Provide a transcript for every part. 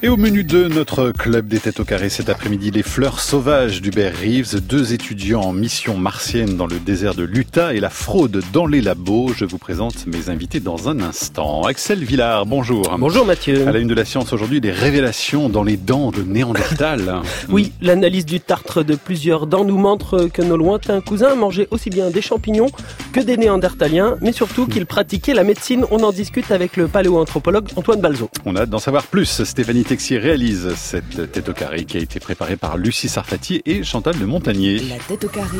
Et au menu de notre club des têtes au carré cet après-midi, les fleurs sauvages d'Hubert Reeves, 2 étudiants en mission martienne dans le désert de l'Utah et la fraude dans les labos. Je vous présente mes invités dans un instant. Axel Villard, bonjour. Bonjour Mathieu. À la une de la science aujourd'hui, des révélations dans les dents de Néandertal. Oui, l'analyse du tartre de plusieurs dents nous montre que nos lointains cousins mangeaient aussi bien des champignons que des Néandertaliens, mais surtout qu'ils pratiquaient la médecine. On en discute avec le paléoanthropologue Antoine Balzo. On a hâte d'en savoir plus. Stéphanie Texier réalise cette tête au carré qui a été préparée par Lucie Sarfati et Chantal de Montagnier. La tête au carré,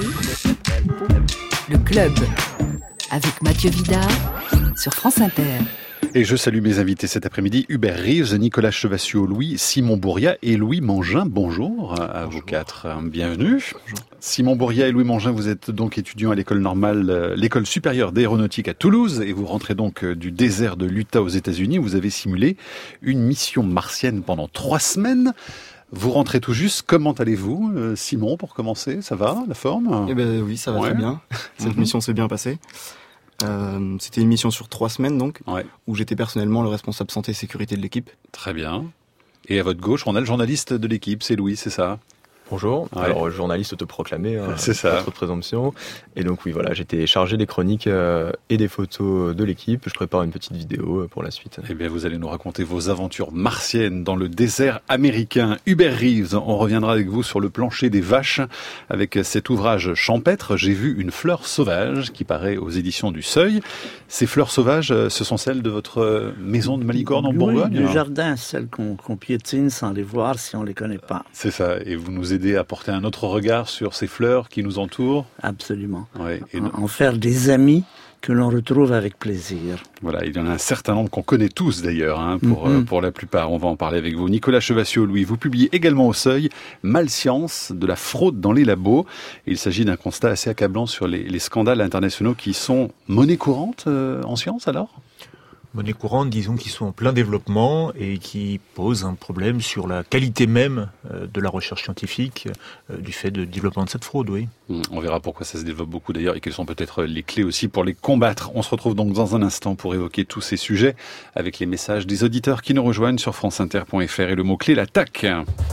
le club, avec Mathieu Vidard sur France Inter. Et je salue mes invités cet après-midi, Hubert Reeves, Nicolas Chevassiot-Louis, Simon Bourria et Louis Mangin. Bonjour à vous quatre, bienvenue. Bonjour. Simon Bourria et Louis Mangin, vous êtes donc étudiants à l'école normale, l'école supérieure d'aéronautique à Toulouse, et vous rentrez donc du désert de l'Utah aux États-Unis. Vous avez simulé une mission martienne pendant 3 semaines. Vous rentrez tout juste. Comment allez-vous, Simon, pour commencer? Ça va, la forme? Eh ben oui, ça va très bien. Cette mission s'est bien passée. C'était une mission sur 3 semaines donc, où j'étais personnellement le responsable santé et sécurité de l'équipe. Très bien. Et à votre gauche, on a le journaliste de l'équipe, c'est Louis, c'est ça? Bonjour, alors journaliste autoproclamé, c'est ça. Pas trop de présomption. Et donc oui, voilà, j'étais chargé des chroniques et des photos de l'équipe. Je prépare une petite vidéo pour la suite. Eh bien, vous allez nous raconter vos aventures martiennes dans le désert américain. Hubert Reeves, on reviendra avec vous sur le plancher des vaches avec cet ouvrage champêtre. J'ai vu une fleur sauvage qui paraît aux éditions du Seuil. Ces fleurs sauvages, ce sont celles de votre maison de Malicorne en Bourgogne? Du jardin, celles qu'on piétine sans les voir si on les connaît pas. C'est ça, et vous nous aidez à porter un autre regard sur ces fleurs qui nous entourent. Absolument. Ouais, et en faire des amis que l'on retrouve avec plaisir. Voilà, il y en a un certain nombre qu'on connaît tous d'ailleurs, pour la plupart. On va en parler avec vous. Nicolas Chevassiot-Louis, vous publiez également au Seuil Malscience, de la fraude dans les labos. Il s'agit d'un constat assez accablant sur les scandales internationaux qui sont monnaie courante en science alors ? Monnaie courante, disons, qui sont en plein développement et qui posent un problème sur la qualité même de la recherche scientifique du fait de développement de cette fraude, oui. On verra pourquoi ça se développe beaucoup d'ailleurs et quelles sont peut-être les clés aussi pour les combattre. On se retrouve donc dans un instant pour évoquer tous ces sujets avec les messages des auditeurs qui nous rejoignent sur franceinter.fr et le mot-clé l'attaque.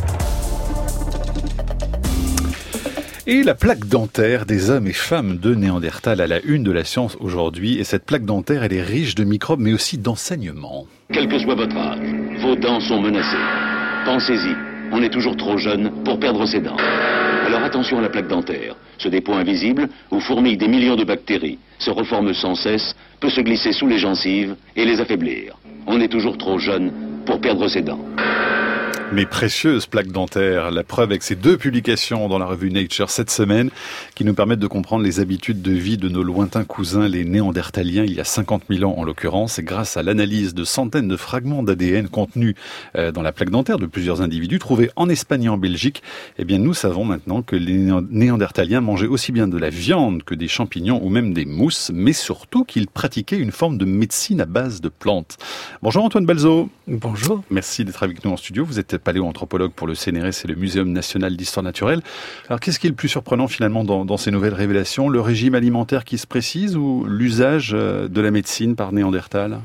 Et la plaque dentaire des hommes et femmes de Néandertal à la une de la science aujourd'hui. Et cette plaque dentaire, elle est riche de microbes, mais aussi d'enseignements. Quel que soit votre âge, vos dents sont menacées. Pensez-y, on est toujours trop jeune pour perdre ses dents. Alors attention à la plaque dentaire. Ce dépôt invisible, où fourmillent des millions de bactéries, se reforme sans cesse, peut se glisser sous les gencives et les affaiblir. On est toujours trop jeune pour perdre ses dents. Mais précieuse plaque dentaire, la preuve avec ces 2 publications dans la revue Nature cette semaine qui nous permettent de comprendre les habitudes de vie de nos lointains cousins, les Néandertaliens, il y a 50 000 ans en l'occurrence. Et grâce à l'analyse de centaines de fragments d'ADN contenus dans la plaque dentaire de plusieurs individus trouvés en Espagne et en Belgique, eh bien nous savons maintenant que les Néandertaliens mangeaient aussi bien de la viande que des champignons ou même des mousses, mais surtout qu'ils pratiquaient une forme de médecine à base de plantes. Bonjour Antoine Balzo. Bonjour. Merci d'être avec nous en studio. Vous êtes paléoanthropologue pour le CNRS et le Muséum national d'histoire naturelle. Alors qu'est-ce qui est le plus surprenant finalement dans ces nouvelles révélations? Le régime alimentaire qui se précise ou l'usage de la médecine par Néandertal?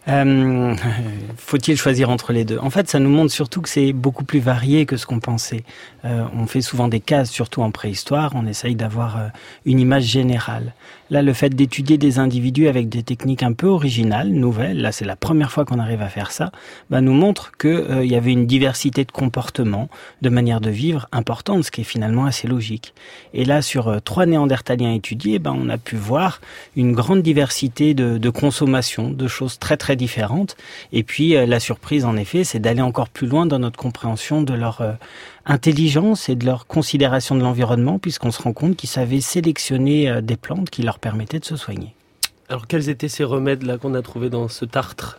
Faut-il choisir entre les deux? En fait, ça nous montre surtout que c'est beaucoup plus varié que ce qu'on pensait. On fait souvent des cases, surtout en préhistoire, on essaye d'avoir une image générale. Là, le fait d'étudier des individus avec des techniques un peu originales, nouvelles, là c'est la première fois qu'on arrive à faire ça, nous montre que y avait une diversité de comportements, de manières de vivre importante, ce qui est finalement assez logique. Et là, sur 3 Néandertaliens étudiés, on a pu voir une grande diversité de consommation, de choses très très différentes. Et puis la surprise, en effet, c'est d'aller encore plus loin dans notre compréhension de leur intelligence et de leur considération de l'environnement, puisqu'on se rend compte qu'ils savaient sélectionner des plantes qui leur permettaient de se soigner. Alors quels étaient ces remèdes-là qu'on a trouvés dans ce tartre?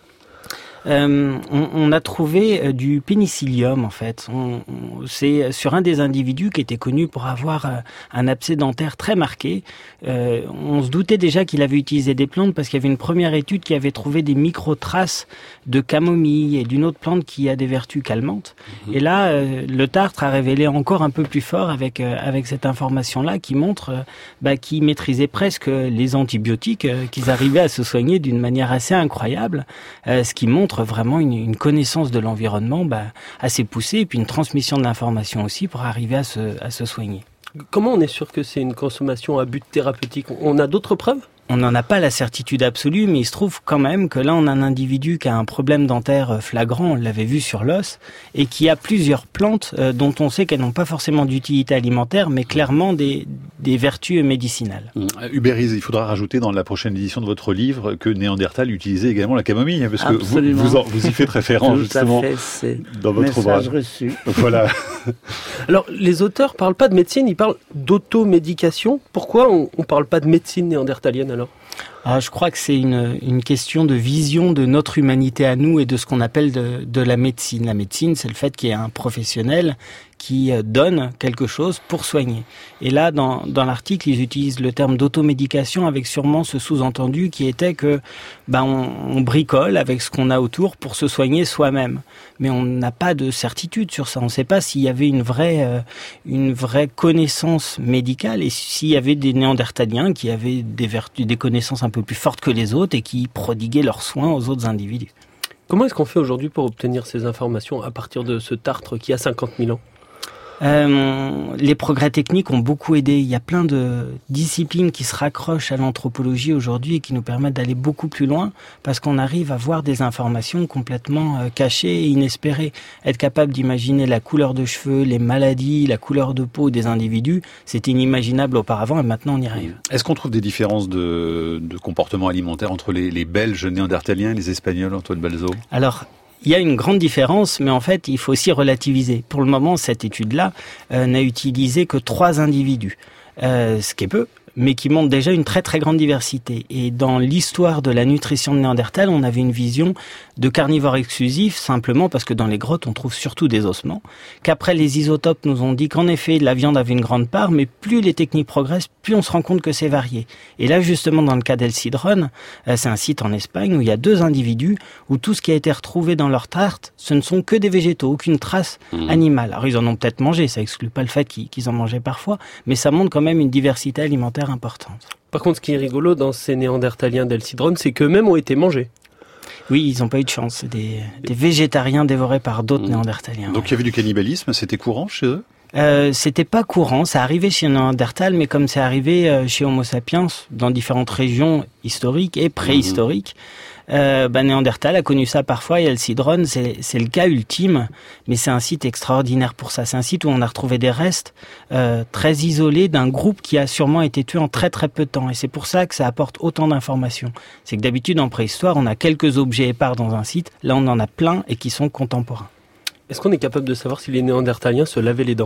On a trouvé du pénicillium en fait. C'est sur un des individus qui était connu pour avoir un abcès dentaire très marqué. On se doutait déjà qu'il avait utilisé des plantes parce qu'il y avait une première étude qui avait trouvé des micro-traces de camomille et d'une autre plante qui a des vertus calmantes. Et là, le tartre a révélé encore un peu plus fort avec cette information-là qui montre qu'il maîtrisait presque les antibiotiques, qu'ils arrivaient à se soigner d'une manière assez incroyable, ce qui montre montre vraiment une connaissance de l'environnement assez poussée, et puis une transmission de l'information aussi pour arriver à se soigner. Comment on est sûr que c'est une consommation à but thérapeutique ? On a d'autres preuves ? On n'en a pas la certitude absolue, mais il se trouve quand même que là, on a un individu qui a un problème dentaire flagrant, on l'avait vu sur l'os, et qui a plusieurs plantes dont on sait qu'elles n'ont pas forcément d'utilité alimentaire, mais clairement des vertus médicinales. Hubert Rees, il faudra rajouter dans la prochaine édition de votre livre que Néandertal utilisait également la camomille, parce que vous y faites référence justement dans votre ouvrage. Reçu. Voilà. Alors, les auteurs parlent pas de médecine, ils parlent d'automédication. Pourquoi on parle pas de médecine néandertalienne alors ? Je crois que c'est une question de vision de notre humanité à nous et de ce qu'on appelle de la médecine. La médecine, c'est le fait qu'il y ait un professionnel qui donne quelque chose pour soigner. Et là, dans l'article, ils utilisent le terme d'automédication avec sûrement ce sous-entendu qui était que on bricole avec ce qu'on a autour pour se soigner soi-même. Mais on n'a pas de certitude sur ça. On ne sait pas s'il y avait une vraie connaissance médicale et s'il y avait des Néandertaliens qui avaient des connaissances un peu plus fortes que les autres et qui prodiguaient leurs soins aux autres individus. Comment est-ce qu'on fait aujourd'hui pour obtenir ces informations à partir de ce tartre qui a 50 000 ans ? Les progrès techniques ont beaucoup aidé. Il y a plein de disciplines qui se raccrochent à l'anthropologie aujourd'hui et qui nous permettent d'aller beaucoup plus loin parce qu'on arrive à voir des informations complètement cachées et inespérées. Être capable d'imaginer la couleur de cheveux, les maladies, la couleur de peau des individus, c'était inimaginable auparavant et maintenant on y arrive. Est-ce qu'on trouve des différences de comportement alimentaire entre les Belges néandertaliens et les Espagnols, Antoine Balzo ? Alors, il y a une grande différence, mais en fait, il faut aussi relativiser. Pour le moment, cette étude-là n'a utilisé que 3 individus, ce qui est peu, mais qui montre déjà une très très grande diversité. Et dans l'histoire de la nutrition de Néandertal, on avait une vision de carnivore exclusif, simplement parce que dans les grottes, on trouve surtout des ossements, qu'après les isotopes nous ont dit qu'en effet, la viande avait une grande part, mais plus les techniques progressent, plus on se rend compte que c'est varié. Et là, justement, dans le cas d'El Cidrón, c'est un site en Espagne où il y a 2 individus, où tout ce qui a été retrouvé dans leur tarte, ce ne sont que des végétaux, aucune trace animale. Alors, ils en ont peut-être mangé, ça exclut pas le fait qu'ils en mangeaient parfois, mais ça montre quand même une diversité alimentaire importante. Par contre, ce qui est rigolo dans ces Néandertaliens d'El Cidrón, c'est qu'eux-mêmes ont été mangés. Oui, ils n'ont pas eu de chance. C'est des végétariens dévorés par d'autres Néandertaliens. Donc il y avait du cannibalisme, c'était courant chez eux ? C'était pas courant, ça arrivait chez Néandertal, mais comme c'est arrivé chez Homo sapiens, dans différentes régions historiques et préhistoriques, Néandertal a connu ça parfois et El Cidrón, c'est le cas ultime, mais c'est un site extraordinaire pour ça. C'est un site où on a retrouvé des restes très isolés d'un groupe qui a sûrement été tué en très très peu de temps. Et c'est pour ça que ça apporte autant d'informations. C'est que d'habitude en préhistoire, on a quelques objets épars dans un site, là on en a plein et qui sont contemporains. Est-ce qu'on est capable de savoir si les Néandertaliens se lavaient les dents ?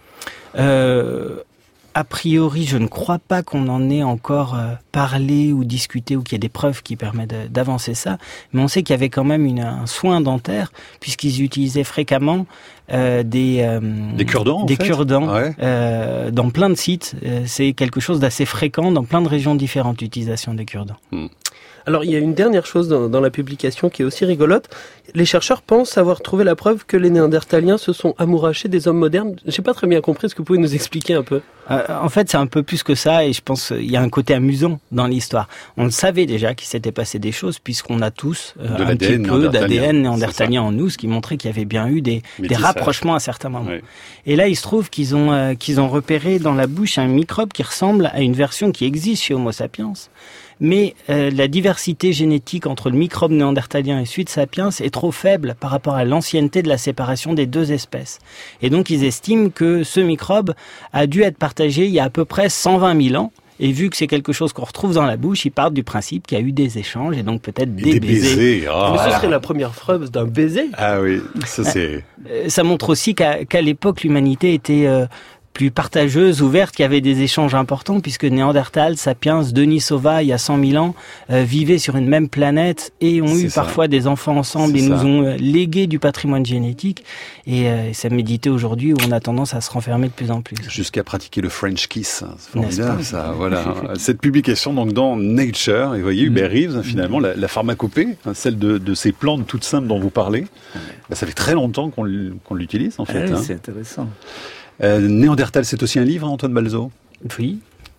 A priori, je ne crois pas qu'on en ait encore parlé ou discuté ou qu'il y ait des preuves qui permettent d'avancer ça. Mais on sait qu'il y avait quand même un soin dentaire puisqu'ils utilisaient fréquemment des cure-dents, dans plein de sites. C'est quelque chose d'assez fréquent dans plein de régions différentes, l'utilisation des cure-dents. Alors, il y a une dernière chose dans la publication qui est aussi rigolote. Les chercheurs pensent avoir trouvé la preuve que les Néandertaliens se sont amourachés des hommes modernes. J'ai pas très bien compris. Est-ce que vous pouvez nous expliquer un peu ? En fait, c'est un peu plus que ça et je pense qu'il y a un côté amusant dans l'histoire. On le savait déjà qu'il s'était passé des choses puisqu'on a tous un petit peu d'ADN néandertalien en nous, ce qui montrait qu'il y avait bien eu des rapprochements à certains moments. Oui. Et là, il se trouve qu'ils ont repéré dans la bouche un microbe qui ressemble à une version qui existe chez Homo sapiens. Mais la diversité génétique entre le microbe néandertalien et celui de sapiens est trop faible par rapport à l'ancienneté de la séparation des 2 espèces. Et donc ils estiment que ce microbe a dû être partagé il y a à peu près 120 000 ans. Et vu que c'est quelque chose qu'on retrouve dans la bouche, ils partent du principe qu'il y a eu des échanges et donc peut-être des baisers. Mais ce serait la première preuve d'un baiser. Ah oui, ça c'est... Ça montre aussi qu'à l'époque, l'humanité était... plus partageuse, ouverte, qui avait des échanges importants, puisque Néandertal, Sapiens, Denisova, il y a 100 000 ans, vivaient sur une même planète et ont eu parfois des enfants ensemble et nous ont légué du patrimoine génétique. Et c'est médité aujourd'hui où on a tendance à se renfermer de plus en plus. Jusqu'à pratiquer le French kiss. C'est formidable, ça. Voilà. Cette publication, donc, dans Nature, et vous voyez, Hubert Rees, finalement, la pharmacopée, celle de ces plantes toutes simples dont vous parlez, ça fait très longtemps qu'on l'utilise, en fait. C'est intéressant. Néandertal, c'est aussi un livre, Antoine Balzo ? Oui.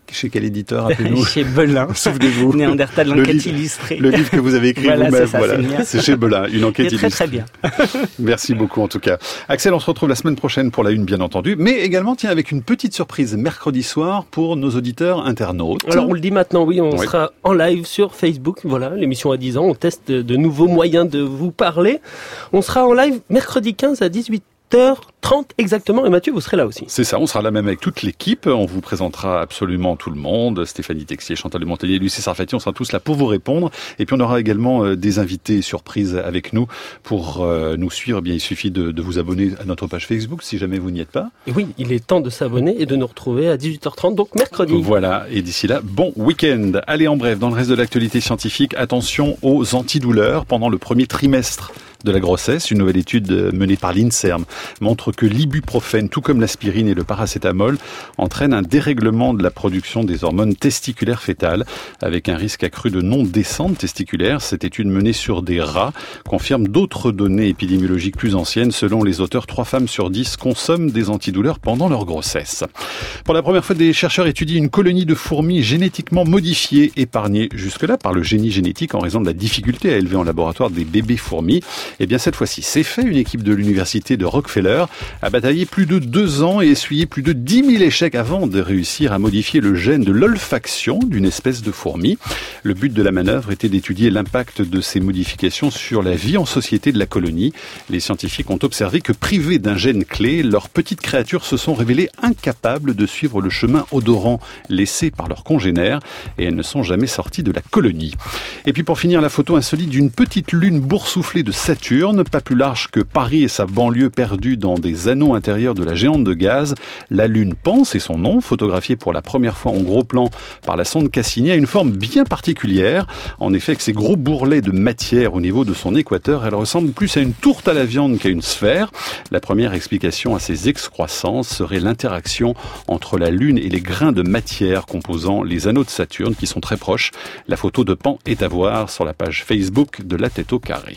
Chez quel éditeur, appelez-nous? Chez Belin. Souvenez-vous. Néandertal, l'enquête illustrée. Le livre que vous avez écrit voilà, vous-même. C'est ça, voilà. C'est chez Belin, une enquête illustrée. Très bien. Merci beaucoup en tout cas. Axel, on se retrouve la semaine prochaine pour la une, bien entendu, mais également, tiens, avec une petite surprise mercredi soir pour nos auditeurs internautes. Alors on le dit maintenant, oui, on sera en live sur Facebook. Voilà, l'émission a 10 ans, on teste de nouveaux moyens de vous parler. On sera en live mercredi 15 à 18h30 exactement, et Mathieu, vous serez là aussi. C'est ça, on sera là même avec toute l'équipe, on vous présentera absolument tout le monde, Stéphanie Texier, Chantal de Montelier, Lucie Sarfati, on sera tous là pour vous répondre, et puis on aura également des invités surprises avec nous pour nous suivre. Eh bien, il suffit de vous abonner à notre page Facebook si jamais vous n'y êtes pas. Et oui, il est temps de s'abonner et de nous retrouver à 18h30, donc mercredi. Voilà, et d'ici là, bon week-end. Allez, en bref, dans le reste de l'actualité scientifique, attention aux antidouleurs pendant le premier trimestre de la grossesse. Une nouvelle étude menée par l'INSERM montre que l'ibuprofène, tout comme l'aspirine et le paracétamol, entraînent un dérèglement de la production des hormones testiculaires fœtales, avec un risque accru de non-descente testiculaire. Cette étude menée sur des rats confirme d'autres données épidémiologiques plus anciennes. Selon les auteurs, 3 femmes sur 10 consomment des antidouleurs pendant leur grossesse. Pour la première fois, des chercheurs étudient une colonie de fourmis génétiquement modifiées, épargnées jusque-là par le génie génétique en raison de la difficulté à élever en laboratoire des bébés fourmis. Eh bien, cette fois-ci, c'est fait. Une équipe de l'université de Rockefeller a bataillé plus de 2 ans et essuyé plus de 10 000 échecs avant de réussir à modifier le gène de l'olfaction d'une espèce de fourmi. Le but de la manœuvre était d'étudier l'impact de ces modifications sur la vie en société de la colonie. Les scientifiques ont observé que privées d'un gène clé, leurs petites créatures se sont révélées incapables de suivre le chemin odorant laissé par leurs congénères et elles ne sont jamais sorties de la colonie. Et puis pour finir, la photo insolite d'une petite lune boursouflée de Saturne, pas plus large que Paris et sa banlieue perdue dans des anneaux intérieurs de la géante de gaz. La Lune Pan, c'est son nom, photographiée pour la première fois en gros plan par la sonde Cassini, a une forme bien particulière. En effet, avec ses gros bourrelets de matière au niveau de son équateur, elle ressemble plus à une tourte à la viande qu'à une sphère. La première explication à ces excroissances serait l'interaction entre la Lune et les grains de matière composant les anneaux de Saturne qui sont très proches. La photo de Pan est à voir sur la page Facebook de La Tête au Carré.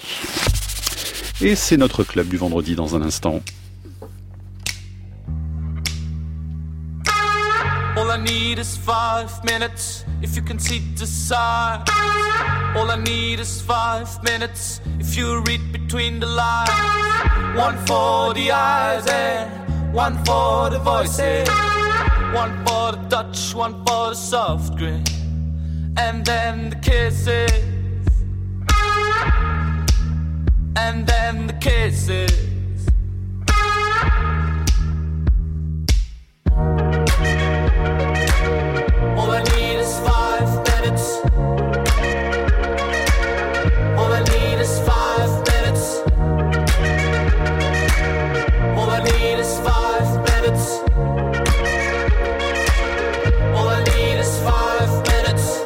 Et c'est notre club du vendredi dans un instant. All I need is 5 minutes if you can see the sign. All I need is 5 minutes if you read between the lines. 1 for the eyes and 1 for the voices. 1 for the touch, 1 for the soft grin. And then the kisses. And then the kisses. All I need is 5 minutes. All I need is 5 minutes. All I need is 5 minutes. All I need is 5 minutes.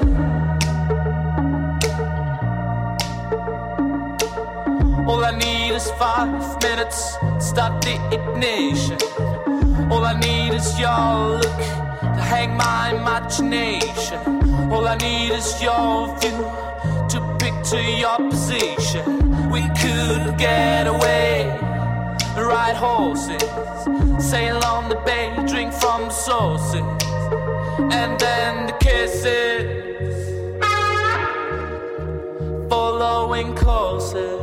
All I need is 5 minutes. Start the ignition. All I need is your look to hang my imagination. All I need is your view to picture your position. We could get away, ride horses, sail on the bay, drink from the sources, and then the kisses, following courses.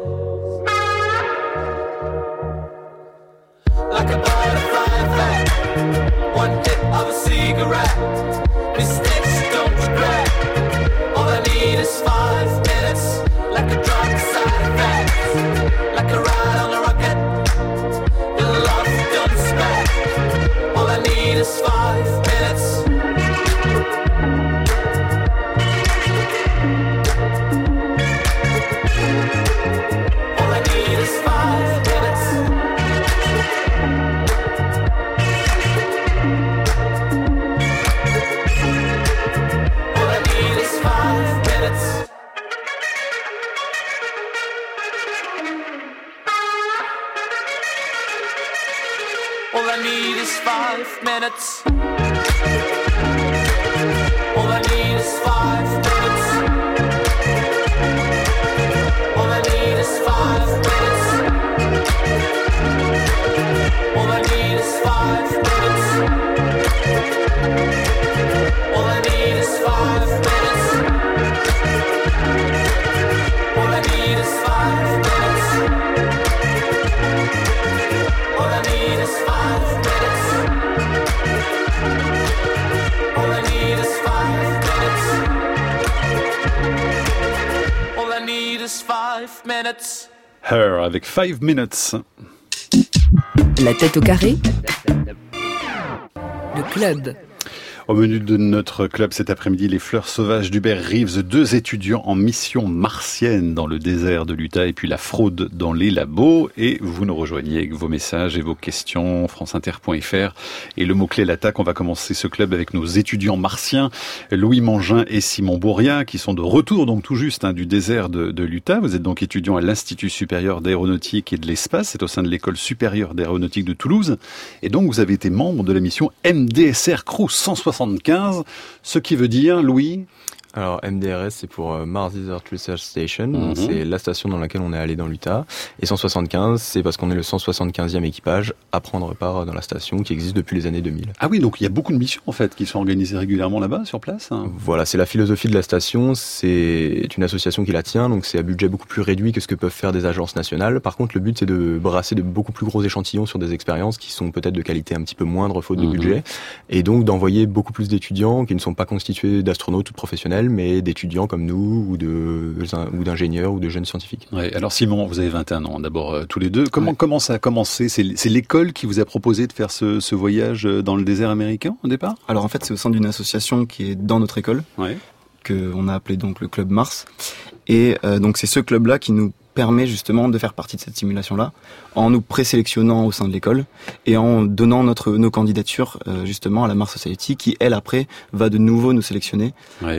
Like a butterfly effect, 1 hit of a cigarette, mistakes don't regret. All I need is 5 minutes, like a drug side effect, like a ride on a rocket, the love you don't expect. All I need is 5 minutes. All I need is 5 minutes. All I need is 5 minutes. All I need is 5 minutes. All I need is 5 minutes. All I need is 5 minutes. All I need is 5 minutes. 5 minutes. Her avec 5 minutes. La tête au carré. Le club. Au menu de notre club cet après-midi, les fleurs sauvages d'Hubert Reeves, 2 étudiants en mission martienne dans le désert de l'Utah et puis la fraude dans les labos. Et vous nous rejoignez avec vos messages et vos questions, franceinter.fr. Et le mot-clé l'attaque, on va commencer ce club avec nos étudiants martiens, Louis Mangin et Simon Bourria, qui sont de retour donc tout juste du désert de l'Utah. Vous êtes donc étudiants à l'Institut supérieur d'aéronautique et de l'espace, c'est au sein de l'École supérieure d'aéronautique de Toulouse. Et donc vous avez été membre de la mission MDSR Crew 175, ce qui veut dire, Louis? Alors MDRS, c'est pour Mars Desert Research Station, c'est la station dans laquelle on est allé dans l'Utah. Et 175, c'est parce qu'on est le 175e équipage à prendre part dans la station qui existe depuis les années 2000. Ah oui, donc il y a beaucoup de missions en fait qui sont organisées régulièrement là-bas, sur place. Voilà, c'est la philosophie de la station, c'est une association qui la tient, donc c'est à budget beaucoup plus réduit que ce que peuvent faire des agences nationales. Par contre, le but c'est de brasser de beaucoup plus gros échantillons sur des expériences qui sont peut-être de qualité un petit peu moindre faute de budget, et donc d'envoyer beaucoup plus d'étudiants qui ne sont pas constitués d'astronautes ou de professionnels, mais d'étudiants comme nous, ou d'ingénieurs, ou de jeunes scientifiques. Ouais, alors Simon, vous avez 21 ans, d'abord tous les deux. Comment ça a commencé? C'est l'école qui vous a proposé de faire ce voyage dans le désert américain, au départ? Alors en fait, c'est au sein d'une association qui est dans notre école, qu'on a appelé donc le Club Mars. Et donc c'est ce club-là qui nous permet justement de faire partie de cette simulation-là, en nous présélectionnant au sein de l'école et en donnant nos candidatures justement à la Mars Society, qui elle après va de nouveau nous sélectionner.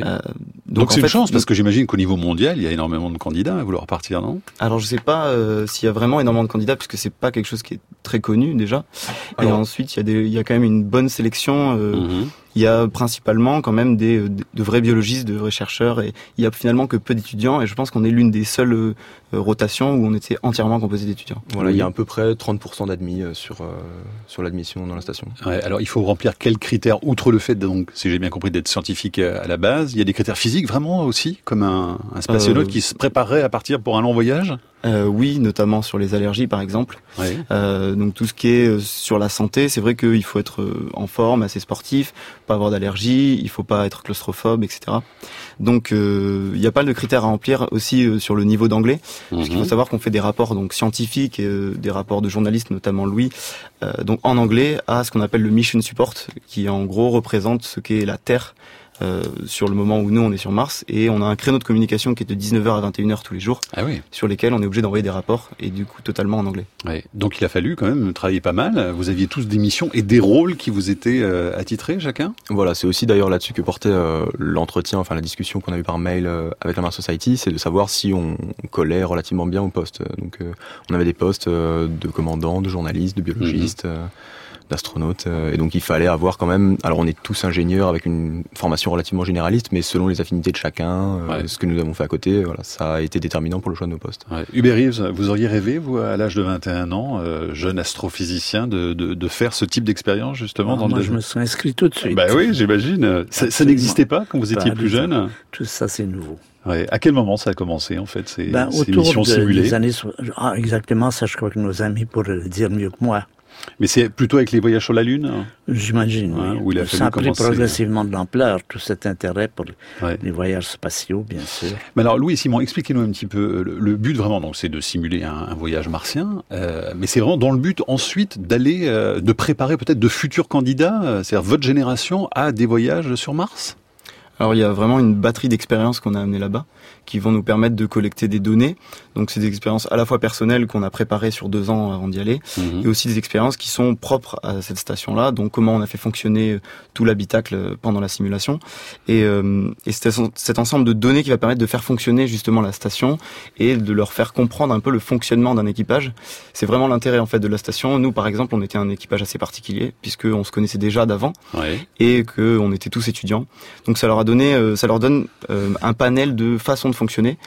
Donc c'est une chance, parce que j'imagine qu'au niveau mondial il y a énormément de candidats à vouloir partir, non? Alors je sais pas s'il y a vraiment énormément de candidats, puisque c'est pas quelque chose qui est très connu déjà. Alors, et ensuite il y a quand même une bonne sélection. Il y a principalement quand même de vrais biologistes, de vrais chercheurs, et il y a finalement que peu d'étudiants, et je pense qu'on est l'une des seules rotations où on était entièrement composé d'étudiants. Voilà, il y a à peu près 30% d'admis sur l'admission dans la station. Ouais, alors il faut remplir quels critères, outre le fait, donc, si j'ai bien compris, d'être scientifique à la base? Il y a des critères physiques vraiment aussi, comme un spationaute qui se préparerait à partir pour un long voyage? Oui, notamment sur les allergies par exemple. Donc tout ce qui est sur la santé, c'est vrai qu'il faut être en forme, assez sportif, pas avoir d'allergie, il faut pas être claustrophobe, etc. Donc il y a pas mal de critères à remplir aussi sur le niveau d'anglais, parce qu'il faut savoir qu'on fait des rapports donc scientifiques et des rapports de journalistes, notamment Louis, donc en anglais, à ce qu'on appelle le mission support, qui en gros représente ce qu'est la Terre sur le moment où nous on est sur Mars, et on a un créneau de communication qui est de 19h à 21h tous les jours, sur lesquels on est obligé d'envoyer des rapports, et du coup totalement en anglais. Donc il a fallu quand même travailler pas mal. Vous aviez tous des missions et des rôles qui vous étaient attitrés chacun? Voilà, c'est aussi d'ailleurs là-dessus que portait l'entretien, enfin la discussion qu'on a eue par mail avec la Mars Society, c'est de savoir si on collait relativement bien au poste. Donc on avait des postes de commandants, de journalistes, de biologistes, d'astronautes, et donc il fallait avoir quand même, alors on est tous ingénieurs avec une formation relativement généraliste, mais selon les affinités de chacun, ce que nous avons fait à côté, voilà, ça a été déterminant pour le choix de nos postes. Hubert Reeves, vous auriez rêvé, vous, à l'âge de 21 ans, jeune astrophysicien, de faire ce type d'expérience justement dans moi, je me suis inscrit tout de suite. Bah oui, j'imagine. Ça n'existait pas quand vous étiez plus jeune? Tout ça, c'est nouveau. À quel moment ça a commencé en fait, ces autour missions simulées? des années... exactement, ça je crois que nos amis pourraient le dire mieux que moi. Mais c'est plutôt avec les voyages sur la Lune? J'imagine, où il a ça a pris progressivement de l'ampleur, tout cet intérêt pour les voyages spatiaux, bien sûr. Mais alors, Louis et Simon, expliquez-nous un petit peu, le but vraiment, donc, c'est de simuler un voyage martien, mais c'est vraiment dans le but ensuite d'aller, de préparer peut-être de futurs candidats, c'est-à-dire votre génération, à des voyages sur Mars? Alors il y a vraiment une batterie d'expériences qu'on a amenées là-bas, qui vont nous permettre de collecter des données. Donc c'est des expériences à la fois personnelles qu'on a préparées sur 2 ans avant d'y aller, et aussi des expériences qui sont propres à cette station-là, donc comment on a fait fonctionner tout l'habitacle pendant la simulation. Et c'est cet ensemble de données qui va permettre de faire fonctionner justement la station et de leur faire comprendre un peu le fonctionnement d'un équipage. C'est vraiment l'intérêt en fait de la station. Nous par exemple, on était un équipage assez particulier, puisqu'on se connaissait déjà d'avant, et qu'on était tous étudiants. Donc ça leur donne un panel de façons de fonctionner.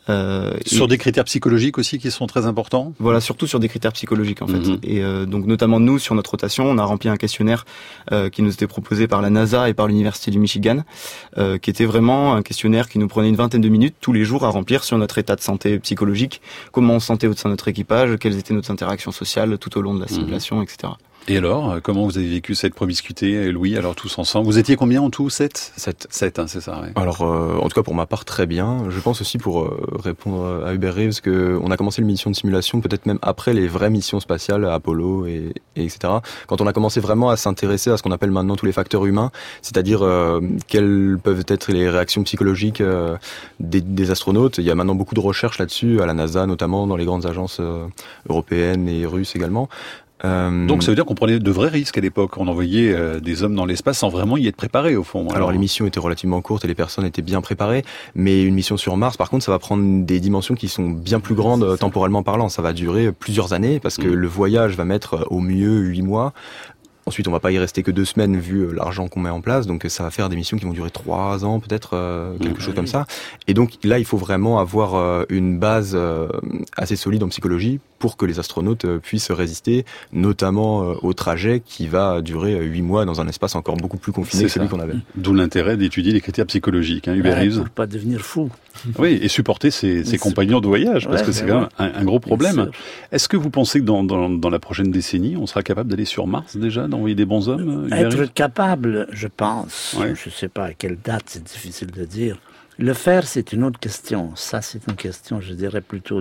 Sur des critères psychologiques aussi qui sont très importants? Voilà, surtout sur des critères psychologiques en fait. Et donc notamment nous, sur notre rotation, on a rempli un questionnaire qui nous était proposé par la NASA et par l'Université du Michigan, qui était vraiment un questionnaire qui nous prenait une vingtaine de minutes tous les jours à remplir sur notre état de santé psychologique, comment on se sentait au sein de notre équipage, quelles étaient nos interactions sociales tout au long de la simulation, etc. Et alors, comment vous avez vécu cette promiscuité, Louis, alors tous ensemble? Vous étiez combien en tout? 7, hein, c'est ça, ouais. Alors, en tout cas, pour ma part, très bien. Je pense aussi, pour répondre à Hubert Reeves, qu'on a commencé une mission de simulation, peut-être même après les vraies missions spatiales, Apollo et etc. Quand on a commencé vraiment à s'intéresser à ce qu'on appelle maintenant tous les facteurs humains, c'est-à-dire quelles peuvent être les réactions psychologiques des astronautes. Il y a maintenant beaucoup de recherches là-dessus, à la NASA notamment, dans les grandes agences européennes et russes également. Donc ça veut dire qu'on prenait de vrais risques à l'époque. On envoyait des hommes dans l'espace sans vraiment y être préparés au fond. Alors les missions étaient relativement courtes et les personnes étaient bien préparées, mais une mission sur Mars, par contre, ça va prendre des dimensions qui sont bien plus grandes temporellement parlant. Ça va durer plusieurs années parce que le voyage va mettre au mieux 8 mois. Ensuite, on va pas y rester que 2 semaines vu l'argent qu'on met en place, donc ça va faire des missions qui vont durer 3 ans, peut-être quelque chose comme ça. Et donc là, il faut vraiment avoir une base assez solide en psychologie pour que les astronautes puissent résister, notamment au trajet qui va durer 8 mois dans un espace encore beaucoup plus confiné que celui qu'on avait. D'où l'intérêt d'étudier les critères psychologiques, Hubert Reeves. Pour pas devenir fou. Oui, et supporter ses compagnons de voyage, parce que c'est quand même un gros problème. Est-ce que vous pensez que dans la prochaine décennie, on sera capable d'aller sur Mars déjà, d'envoyer des bons hommes? Être capable, je pense. Ouais. Je ne sais pas à quelle date, c'est difficile de dire. Le faire, c'est une autre question. Ça, c'est une question, je dirais, plutôt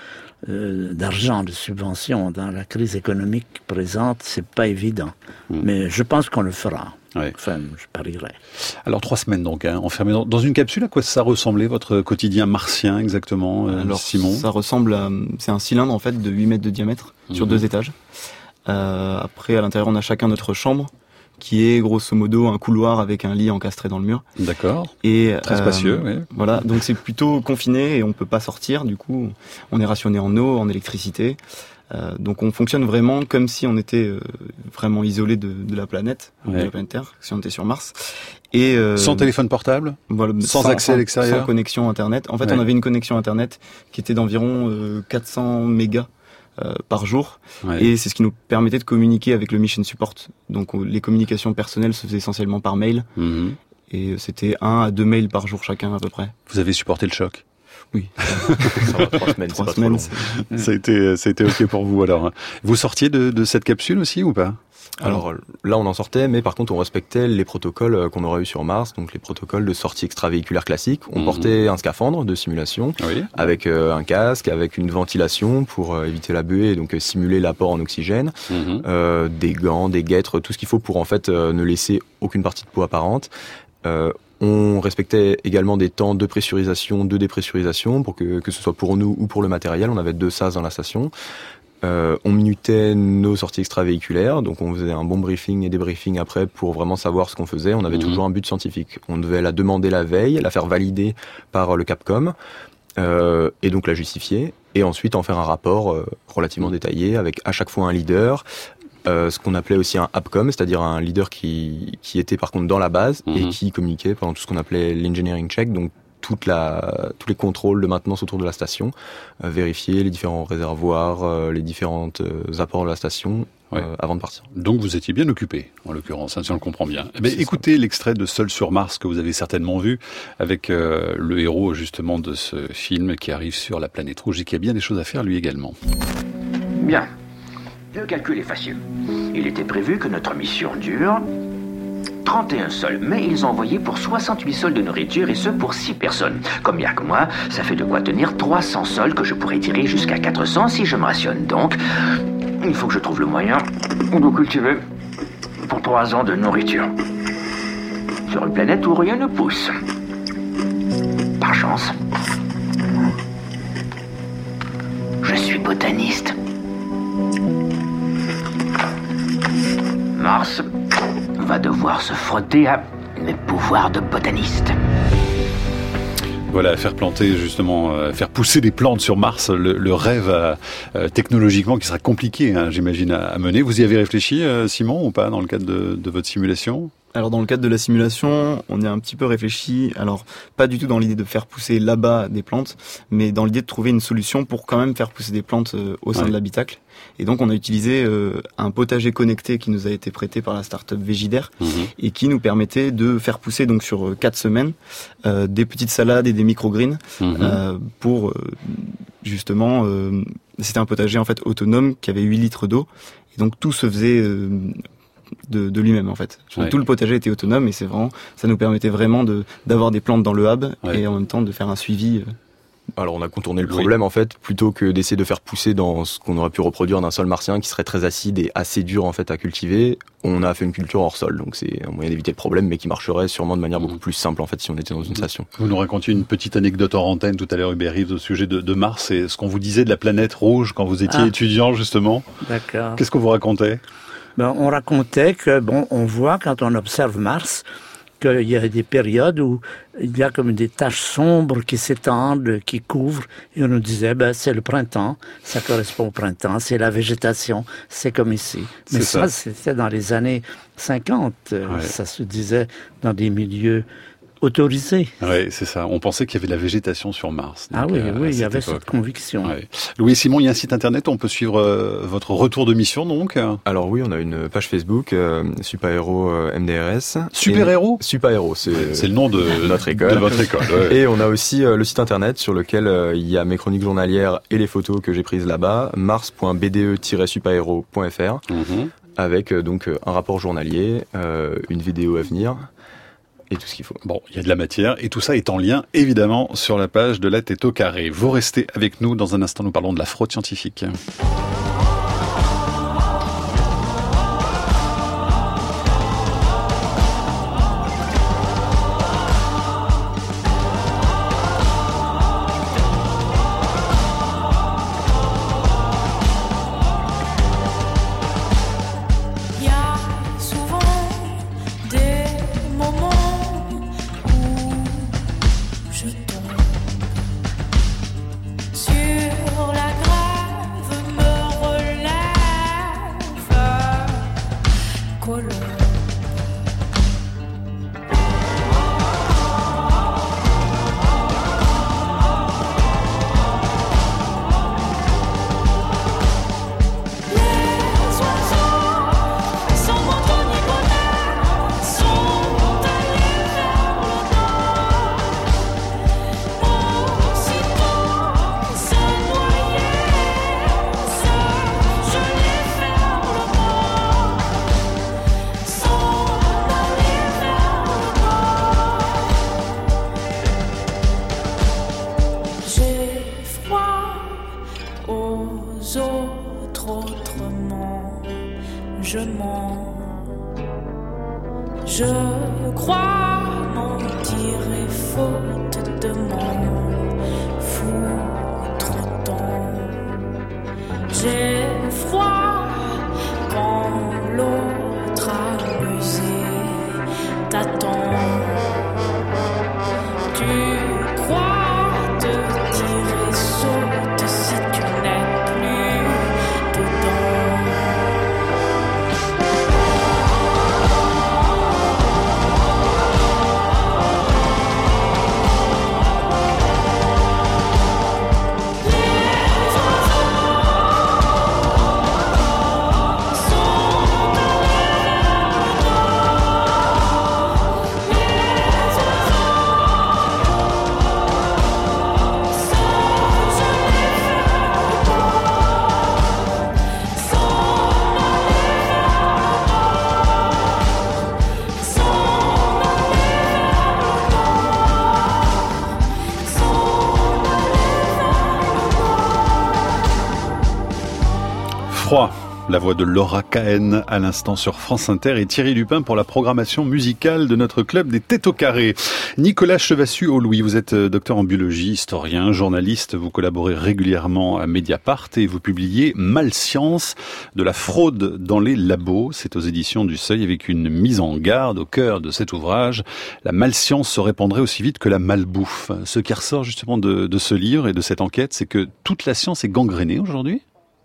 d'argent, de subvention. Dans la crise économique présente, c'est pas évident. Mais je pense qu'on le fera. Ouais. Enfin, je parierais. Alors 3 semaines donc, enfermé dans une capsule. À quoi ça ressemblait votre quotidien martien exactement, Alors, Simon? Ça ressemble à... C'est un cylindre en fait de 8 mètres de diamètre sur 2 étages. Après, à l'intérieur, on a chacun notre chambre, qui est grosso modo un couloir avec un lit encastré dans le mur. D'accord. Et très spacieux, oui. Voilà, donc c'est plutôt confiné et on peut pas sortir. Du coup, on est rationné en eau, en électricité. Donc on fonctionne vraiment comme si on était vraiment isolé de la planète, de la planète Terre, si on était sur Mars. Et sans téléphone portable, voilà, sans accès à l'extérieur, sans connexion internet. En fait, on avait une connexion internet qui était d'environ 400 mégas par jour, et c'est ce qui nous permettait de communiquer avec le mission support. Donc les communications personnelles se faisaient essentiellement par mail, et c'était 1 à 2 mails par jour chacun à peu près. Vous avez supporté le choc? Oui. Ça va, 3 semaines, c'est pas trop long. Ça a été ok pour vous alors. Vous sortiez de cette capsule aussi ou pas? Alors là, on en sortait, mais par contre, on respectait les protocoles qu'on aurait eu sur Mars, donc les protocoles de sortie extravéhiculaire classique. On portait un scaphandre de simulation, avec un casque, avec une ventilation pour éviter la buée, et donc simuler l'apport en oxygène, des gants, des guêtres, tout ce qu'il faut pour en fait ne laisser aucune partie de peau apparente. On respectait également des temps de pressurisation, de dépressurisation, pour que ce soit pour nous ou pour le matériel. On avait 2 sas dans la station. On minutait nos sorties extravéhiculaires, donc on faisait un bon briefing et débriefing après pour vraiment savoir ce qu'on faisait. On avait toujours un but scientifique. On devait la demander la veille, la faire valider par le Capcom, et donc la justifier, et ensuite en faire un rapport relativement détaillé avec à chaque fois un leader, ce qu'on appelait aussi un APCOM, c'est-à-dire un leader qui était par contre dans la base et qui communiquait pendant tout ce qu'on appelait l'engineering check, donc tous les contrôles de maintenance autour de la station, vérifier les différents réservoirs, les différentes apports de la station avant de partir. Donc vous étiez bien occupé, en l'occurrence, si on le comprend bien. Mais écoutez l'extrait de Seul sur Mars que vous avez certainement vu, avec le héros justement de ce film qui arrive sur la planète rouge et qui a bien des choses à faire lui également. Bien. Le calcul est facile. Il était prévu que notre mission dure 31 sols, mais ils ont envoyé pour 68 sols de nourriture, et ce pour 6 personnes. Comme il n'y a que moi, ça fait de quoi tenir 300 sols que je pourrais tirer jusqu'à 400 si je me rationne. Donc, il faut que je trouve le moyen de cultiver pour 3 ans de nourriture. Sur une planète où rien ne pousse. Par chance. Je suis botaniste. Mars va devoir se frotter à mes pouvoirs de botaniste. Voilà, faire planter justement, faire pousser des plantes sur Mars, le rêve technologiquement qui sera compliqué, j'imagine, à mener. Vous y avez réfléchi, Simon, ou pas, dans le cadre de votre simulation ? Alors dans le cadre de la simulation, on y a un petit peu réfléchi, alors pas du tout dans l'idée de faire pousser là-bas des plantes, mais dans l'idée de trouver une solution pour quand même faire pousser des plantes au sein de l'habitacle. Et donc on a utilisé un potager connecté qui nous a été prêté par la start-up Végidaire et qui nous permettait de faire pousser donc sur 4 semaines des petites salades et des microgreens pour justement C'était un potager en fait autonome qui avait 8 litres d'eau, et donc tout se faisait de lui-même en fait. Ouais. Tout le potager était autonome, et c'est vraiment, ça nous permettait vraiment d'avoir des plantes dans le hab, et en même temps de faire un suivi. Alors on a contourné le problème en fait, plutôt que d'essayer de faire pousser dans ce qu'on aurait pu reproduire d'un sol martien qui serait très acide et assez dur en fait à cultiver. On a fait une culture hors sol, donc c'est un moyen d'éviter le problème, mais qui marcherait sûrement de manière beaucoup plus simple en fait si on était dans une station. Vous nous racontiez une petite anecdote hors antenne tout à l'heure, Hubert Reeves, au sujet de Mars et ce qu'on vous disait de la planète rouge quand vous étiez étudiant justement. D'accord. Qu'est-ce qu'on vous racontait? On racontait que on voit quand on observe Mars qu'il y a des périodes où il y a comme des taches sombres qui s'étendent, qui couvrent, et on nous disait, c'est le printemps, ça correspond au printemps, c'est la végétation, c'est comme ici. Mais ça, c'était dans les années 50, ça se disait dans des milieux autorisés. Oui, c'est ça. On pensait qu'il y avait de la végétation sur Mars. Donc, il y avait cette conviction. Ouais. Louis Simon, il y a un site internet où on peut suivre votre retour de mission, donc. Alors oui, on a une page Facebook, Super Héros MDRS. Super Héros ? Super Héros, c'est le nom de notre école. De votre école. Ouais. Et on a aussi le site internet sur lequel il y a mes chroniques journalières et les photos que j'ai prises là-bas, mars.bde-superhéros.fr, avec donc un rapport journalier, une vidéo à venir. Et tout ce qu'il faut. Bon, il y a de la matière et tout ça est en lien évidemment sur la page de la Tête au carré. Vous restez avec nous, dans un instant nous parlons de la fraude scientifique. Je crois mentir et faute de m'en foutre tant. J'ai froid quand l'autre amusé t'attend. Tu crois te tirer saute si tu n'es plus dedans. La voix de Laura Cahen à l'instant sur France Inter et Thierry Lupin pour la programmation musicale de notre club des Têtes au carré. Nicolas Chevassu au Louis, vous êtes docteur en biologie, historien, journaliste, vous collaborez régulièrement à Mediapart et vous publiez Malscience, de la fraude dans les labos. C'est aux éditions du Seuil avec une mise en garde au cœur de cet ouvrage. La malscience se répandrait aussi vite que la malbouffe. Ce qui ressort justement de ce livre et de cette enquête, c'est que toute la science est gangrénée aujourd'hui ?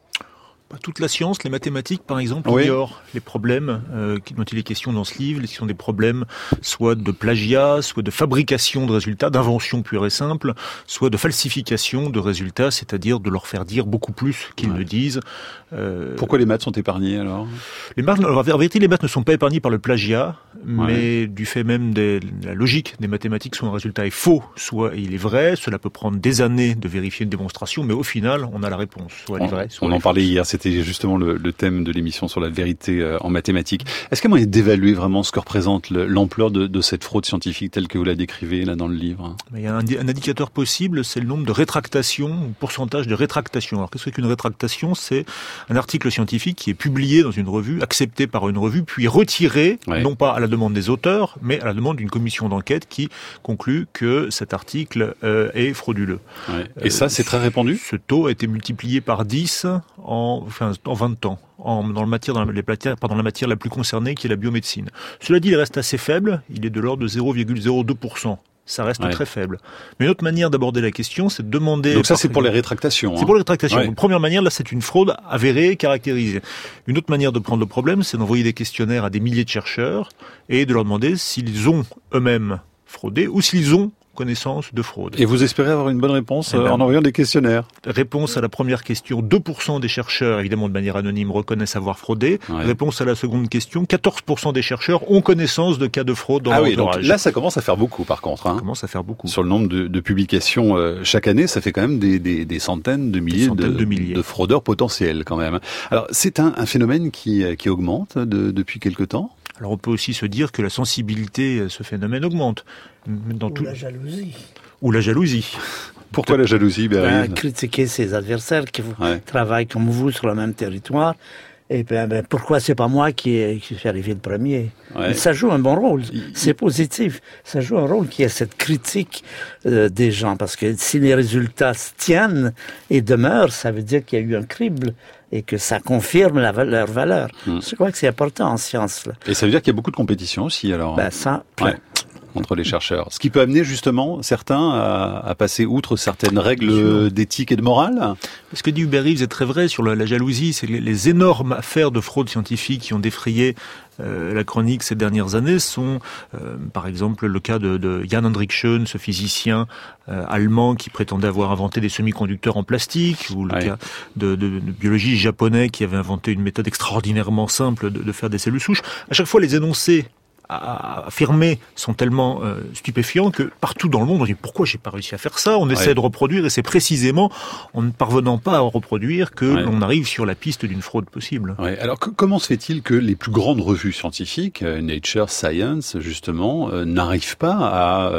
Toute la science, les mathématiques par exemple, Oui. ignorent les problèmes dont il est question dans ce livre, qui sont des problèmes soit de plagiat, soit de fabrication de résultats, d'invention pure et simple, soit de falsification de résultats, c'est-à-dire de leur faire dire beaucoup plus qu'ils ne disent. Pourquoi les maths sont épargnés alors ? Les maths, alors, en vérité, les maths ne sont pas épargnés par le plagiat, mais du fait même de la logique des mathématiques, soit un résultat est faux, soit il est vrai. Cela peut prendre des années de vérifier une démonstration, mais au final, on a la réponse. Soit elle est vraie, soit On elle est en parlait fausse. hier, c'était justement le thème de l'émission sur la vérité en mathématiques. Est-ce qu'il y a moyen d'évaluer vraiment ce que représente l'ampleur de cette fraude scientifique telle que vous la décrivez là dans le livre ? Il y a un indicateur possible, c'est le nombre de rétractations, ou pourcentage de rétractations. Alors qu'est-ce qu'une rétractation ? C'est un article scientifique qui est publié dans une revue, accepté par une revue, puis retiré, non pas à la demande des auteurs, mais à la demande d'une commission d'enquête qui conclut que cet article est frauduleux. Et ça, c'est très répandu ? Ce taux a été multiplié par 10 en 20 ans. Dans la matière la plus concernée, qui est la biomédecine. Cela dit, il reste assez faible, il est de l'ordre de 0,02%. Ça reste très faible. Mais une autre manière d'aborder la question, c'est de demander... Donc ça, c'est pour les rétractations. C'est pour les rétractations. Donc, première manière, là, c'est une fraude avérée, caractérisée. Une autre manière de prendre le problème, c'est d'envoyer des questionnaires à des milliers de chercheurs et de leur demander s'ils ont eux-mêmes fraudé ou s'ils ont connaissance de fraude. Et vous espérez avoir une bonne réponse en envoyant des questionnaires ? Réponse à la première question, 2% des chercheurs, évidemment de manière anonyme, reconnaissent avoir fraudé. Réponse à la seconde question, 14% des chercheurs ont connaissance de cas de fraude dans leur entourage. Donc là, ça commence à faire beaucoup par contre. Ça commence à faire beaucoup. Sur le nombre de publications chaque année, ça fait quand même des centaines de milliers de fraudeurs potentiels quand même. Alors c'est un phénomène qui augmente depuis quelque temps ? Alors on peut aussi se dire que la sensibilité à ce phénomène augmente. La jalousie. Ou la jalousie. Pourquoi la jalousie, Bérine ? Critiquer ses adversaires qui travaillent comme vous sur le même territoire. Et pourquoi c'est pas moi qui suis arrivé le premier ? Ça joue un bon rôle, c'est positif. Ça joue un rôle qui est cette critique des gens, parce que si les résultats se tiennent et demeurent, ça veut dire qu'il y a eu un crible et que ça confirme leur valeur. Je crois que c'est important en science. Là. Et ça veut dire qu'il y a beaucoup de compétition aussi alors. Entre les chercheurs. Ce qui peut amener justement certains à passer outre certaines règles d'éthique et de morale. Ce que dit Hubert Reeves est très vrai sur la jalousie. C'est les énormes affaires de fraude scientifique qui ont défrayé la chronique ces dernières années sont, par exemple, le cas de Jan Hendrik Schön, ce physicien allemand qui prétendait avoir inventé des semi-conducteurs en plastique, ou le cas de biologistes japonais qui avait inventé une méthode extraordinairement simple de faire des cellules souches. À chaque fois, les énoncés affirmés sont tellement stupéfiants que partout dans le monde on dit pourquoi j'ai pas réussi à faire ça, on essaie de reproduire et c'est précisément en ne parvenant pas à reproduire que l'on arrive sur la piste d'une fraude possible. Alors comment se fait-il que les plus grandes revues scientifiques, Nature, Science justement, n'arrivent pas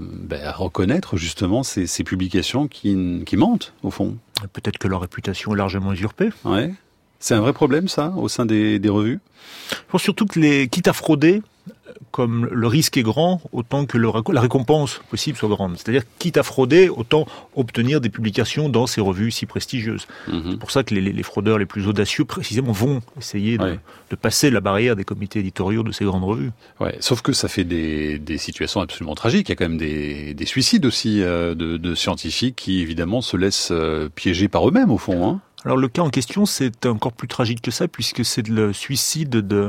à reconnaître justement ces publications qui mentent au fond ? Peut-être que leur réputation est largement usurpée. C'est un vrai problème ça au sein des revues ? Je pense surtout que quitte à frauder, comme le risque est grand, autant que la récompense possible soit grande. C'est-à-dire, quitte à frauder, autant obtenir des publications dans ces revues si prestigieuses. C'est pour ça que les fraudeurs les plus audacieux, précisément, vont essayer de passer la barrière des comités éditoriaux de ces grandes revues. Sauf que ça fait des situations absolument tragiques. Il y a quand même des suicides aussi de scientifiques qui, évidemment, se laissent piéger par eux-mêmes, au fond, Alors le cas en question, c'est encore plus tragique que ça, puisque c'est le suicide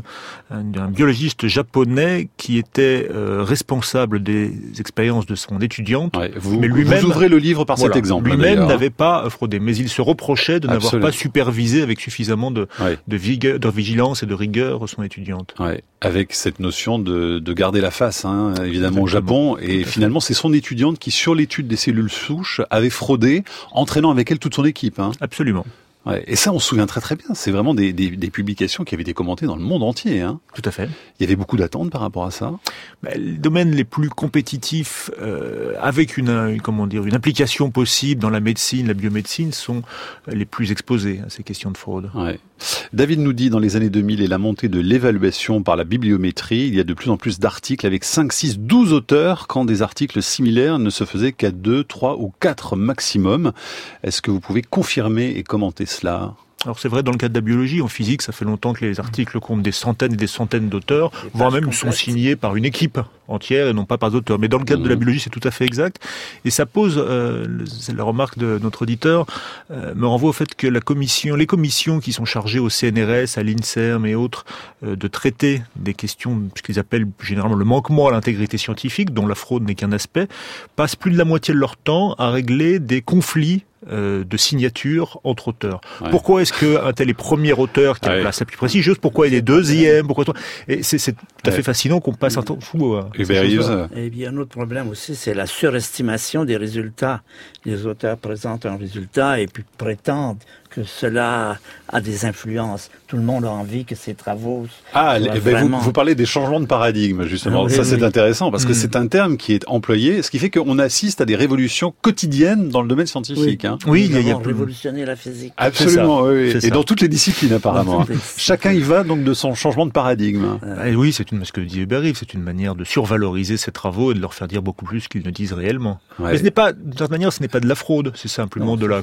d'un biologiste japonais qui était responsable des expériences de son étudiante. Mais lui-même, vous ouvrez le livre par cet exemple. Lui-même n'avait pas fraudé, mais il se reprochait de n'avoir pas supervisé avec suffisamment de vigilance et de rigueur son étudiante. Avec cette notion de garder la face, évidemment, au Japon. Et finalement, c'est son étudiante qui, sur l'étude des cellules souches, avait fraudé, entraînant avec elle toute son équipe. Absolument. Et ça, on se souvient très très bien. C'est vraiment des publications qui avaient été commentées dans le monde entier. Tout à fait. Il y avait beaucoup d'attentes par rapport à ça. Les domaines les plus compétitifs, avec une application possible dans la médecine, la biomédecine, sont les plus exposés à ces questions de fraude. David nous dit, dans les années 2000 et la montée de l'évaluation par la bibliométrie, il y a de plus en plus d'articles avec 5, 6, 12 auteurs, quand des articles similaires ne se faisaient qu'à 2, 3 ou 4 maximum. Est-ce que vous pouvez confirmer et commenter cela ? Alors c'est vrai dans le cas de la biologie, en physique, ça fait longtemps que les articles comptent des centaines et des centaines d'auteurs, voire même sont signés par une équipe. entières et non pas par auteurs. Mais dans le cadre de la biologie, c'est tout à fait exact. Et ça pose, c'est la remarque de notre auditeur, me renvoie au fait que les commissions qui sont chargées au CNRS, à l'INSERM et autres, de traiter des questions, ce qu'ils appellent généralement le manquement à l'intégrité scientifique, dont la fraude n'est qu'un aspect, passent plus de la moitié de leur temps à régler des conflits de signature entre auteurs. Ouais. Pourquoi est-ce qu'un tel est premier auteur qui a la place la plus prestigieuse? Pourquoi il est deuxième? Et c'est tout à fait fascinant qu'on passe un temps fou. Et bien, un autre problème aussi, c'est la surestimation des résultats. Les auteurs présentent un résultat et puis prétendent que cela a des influences. Tout le monde a envie que ces travaux... vous parlez des changements de paradigme, justement. Ça, c'est intéressant, parce que c'est un terme qui est employé, ce qui fait qu'on assiste à des révolutions quotidiennes dans le domaine scientifique. Oui, il y a révolutionné la physique. Absolument, oui. Et dans toutes les disciplines, apparemment. Chacun y va, donc, de son changement de paradigme. Oui, c'est ce que dit Hubert-Yves, c'est une manière de survaloriser ces travaux et de leur faire dire beaucoup plus qu'ils ne disent réellement. Ouais. Mais ce n'est pas, d'une certaine manière, ce n'est pas de la fraude, c'est simplement de la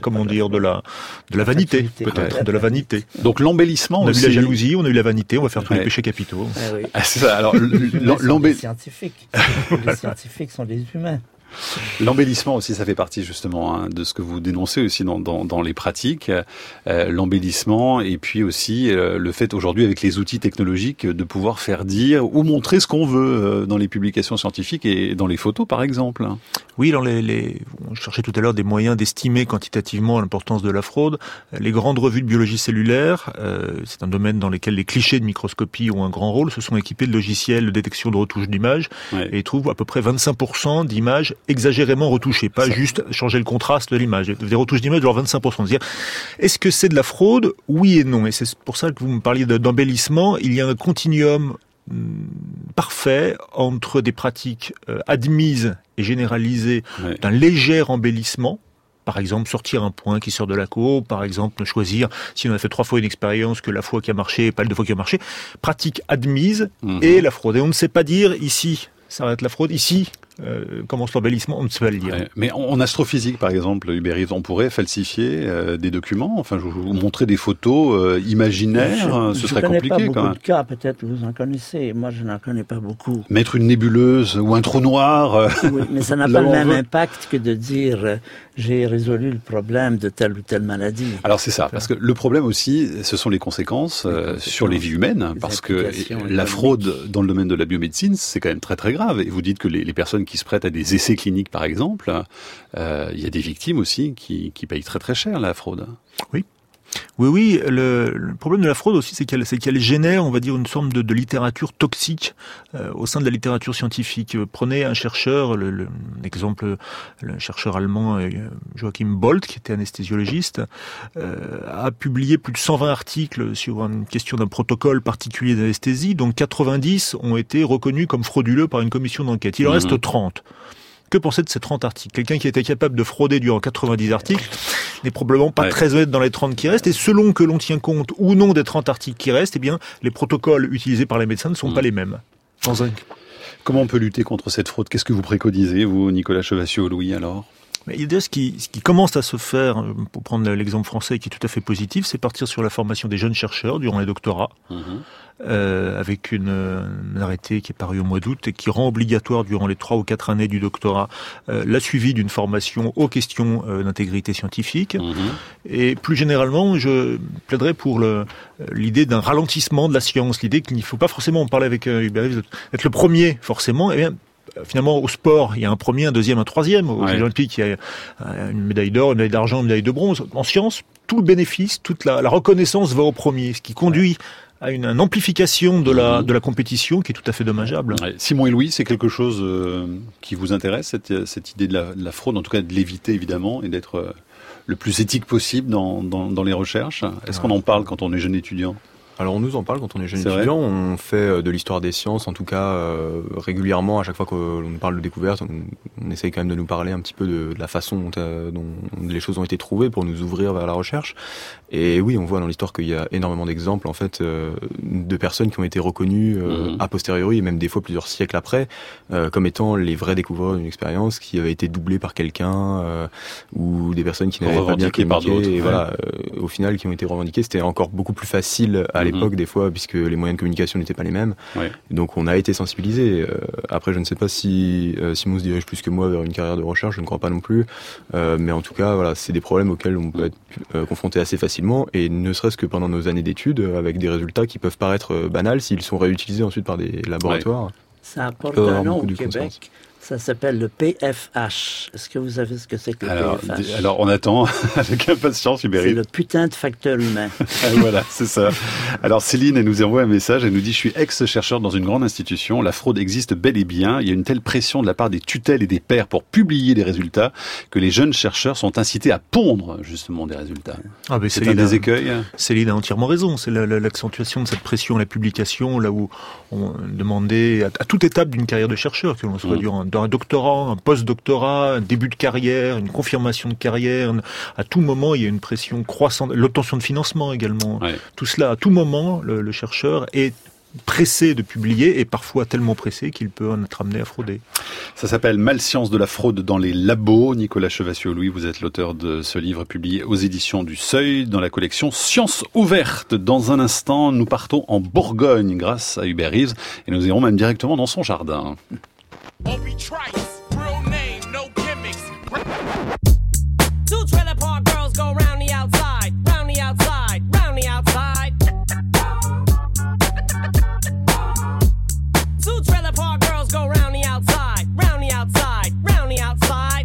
vanité, peut-être, de la vanité. Donc l'embellissement aussi. On a eu la jalousie, on a eu la vanité, on va faire tous les péchés capitaux. C'est ça, alors les scientifiques. Les scientifiques sont des humains. L'embellissement aussi, ça fait partie justement de ce que vous dénoncez aussi dans les pratiques. L'embellissement et puis aussi le fait aujourd'hui avec les outils technologiques de pouvoir faire dire ou montrer ce qu'on veut dans les publications scientifiques et dans les photos par exemple. Oui, on cherchait tout à l'heure des moyens d'estimer quantitativement l'importance de la fraude. Les grandes revues de biologie cellulaire, c'est un domaine dans lequel les clichés de microscopie ont un grand rôle, se sont équipés de logiciels de détection de retouches d'images et trouvent à peu près 25% d'images exagérément retouchées, pas juste changer le contraste de l'image. Des retouches d'images de genre 25%. C'est-à-dire, est-ce que c'est de la fraude? Oui et non. Et c'est pour ça que vous me parliez d'embellissement. Il y a un continuum parfait entre des pratiques admises et généralisées d'un léger embellissement. Par exemple, sortir un point qui sort de la courbe, par exemple, choisir, si on a fait 3 fois une expérience, que la fois qui a marché et pas les 2 fois qui a marché. Pratique admise et la fraude. Et on ne sait pas dire ici, ça va être la fraude, ici, commence l'embellissement, on ne sait pas le dire. Mais en astrophysique, par exemple, Hubert-Yves, on pourrait falsifier des documents, enfin, je vous montrer des photos imaginaires, ce serait compliqué quand même. Je ne connais pas beaucoup de cas, peut-être vous en connaissez, moi je n'en connais pas beaucoup. Mettre une nébuleuse ou un trou noir... Oui, mais ça n'a pas le même impact que de dire j'ai résolu le problème de telle ou telle maladie. Alors c'est ça, parce que le problème aussi, ce sont les conséquences sur les vies humaines, parce que la fraude dans le domaine de la biomédecine, c'est quand même très très grave. Et vous dites que les personnes qui se prêtent à des essais cliniques, par exemple, il y a des victimes aussi qui payent très très cher la fraude. Oui. Oui, le problème de la fraude aussi, c'est qu'elle génère, on va dire, une sorte de littérature toxique au sein de la littérature scientifique. Prenez un chercheur, l'exemple, le chercheur allemand Joachim Bolt, qui était anesthésiologiste, a publié plus de 120 articles sur une question d'un protocole particulier d'anesthésie, dont 90 ont été reconnus comme frauduleux par une commission d'enquête. Il en reste 30. Que penser de ces 30 articles? Quelqu'un qui était capable de frauder durant 90 articles n'est probablement pas très honnête dans les 30 qui restent. Et selon que l'on tient compte ou non des 30 articles qui restent, eh bien, les protocoles utilisés par les médecins ne sont pas les mêmes. Comment on peut lutter contre cette fraude? Qu'est-ce que vous préconisez, vous, Nicolas Chevassiot-Louis, alors? Mais il y a ce qui commence à se faire, pour prendre l'exemple français qui est tout à fait positif, c'est partir sur la formation des jeunes chercheurs durant les doctorats, avec un arrêté qui est paru au mois d'août et qui rend obligatoire durant les 3 ou 4 années du doctorat la suivi d'une formation aux questions d'intégrité scientifique. Et plus généralement, je plaiderais pour l'idée d'un ralentissement de la science, l'idée qu'il ne faut pas forcément, on parlait avec Hubert-Yves, être le premier forcément, et bien finalement, au sport, il y a un premier, un deuxième, un troisième. Aux Jeux Olympiques, il y a une médaille d'or, une médaille d'argent, une médaille de bronze. En science, tout le bénéfice, toute la reconnaissance va au premier, ce qui conduit à une amplification de la compétition qui est tout à fait dommageable. Simon et Louis, c'est quelque chose qui vous intéresse, cette idée de la fraude, en tout cas de l'éviter évidemment, et d'être le plus éthique possible dans les recherches. Est-ce qu'on en parle quand on est jeune étudiant ? Alors on nous en parle quand on est jeune étudiant, on fait de l'histoire des sciences, en tout cas régulièrement, à chaque fois qu'on nous parle de découverte, on essaye quand même de nous parler un petit peu de la façon dont les choses ont été trouvées pour nous ouvrir vers la recherche. Et oui, on voit dans l'histoire qu'il y a énormément d'exemples en fait de personnes qui ont été reconnues a posteriori, et même des fois plusieurs siècles après, comme étant les vrais découvreurs d'une expérience qui avait été doublée par quelqu'un, ou des personnes qui n'avaient pas bien communiqué, et voilà, au final qui ont été revendiquées. C'était encore beaucoup plus facile à l'époque l'époque, des fois, puisque les moyens de communication n'étaient pas les mêmes. Ouais. Donc on a été sensibilisés. Après, je ne sais pas si Simon se dirige plus que moi vers une carrière de recherche, je ne crois pas non plus. Mais en tout cas, voilà, c'est des problèmes auxquels on peut être confronté assez facilement, et ne serait-ce que pendant nos années d'études, avec des résultats qui peuvent paraître banals, s'ils sont réutilisés ensuite par des laboratoires. Ouais. Ça apporte un nom au Québec. Ça s'appelle le PFH. Est-ce que vous savez ce que c'est que le PFH? Alors, on attend avec impatience, Hubert. C'est le putain de facteur humain. Voilà, c'est ça. Alors, Céline, elle nous envoie un message. Elle nous dit « Je suis ex-chercheur dans une grande institution. La fraude existe bel et bien. Il y a une telle pression de la part des tutelles et des pairs pour publier des résultats que les jeunes chercheurs sont incités à pondre, justement, des résultats. » C'est un des écueils. Céline a entièrement raison. C'est l'accentuation de cette pression à la publication, là où on demandait à toute étape d'une carrière de chercheur, que l'on soit durant un doctorat, un post-doctorat, un début de carrière, une confirmation de carrière. À tout moment, il y a une pression croissante, l'obtention de financement également. Ouais. Tout cela, à tout moment, le chercheur est pressé de publier, et parfois tellement pressé qu'il peut en être amené à frauder. Ça s'appelle Malscience de la fraude dans les labos. Nicolas Chevassier-Louis, vous êtes l'auteur de ce livre publié aux éditions du Seuil dans la collection Sciences ouvertes. Dans un instant, nous partons en Bourgogne grâce à Hubert Reeves, et nous irons même directement dans son jardin. Obi Trice, real name, no gimmicks. Two trailer park girls go round the outside, round the outside, round the outside. Two trailer park girls go round the outside, round the outside, round the outside.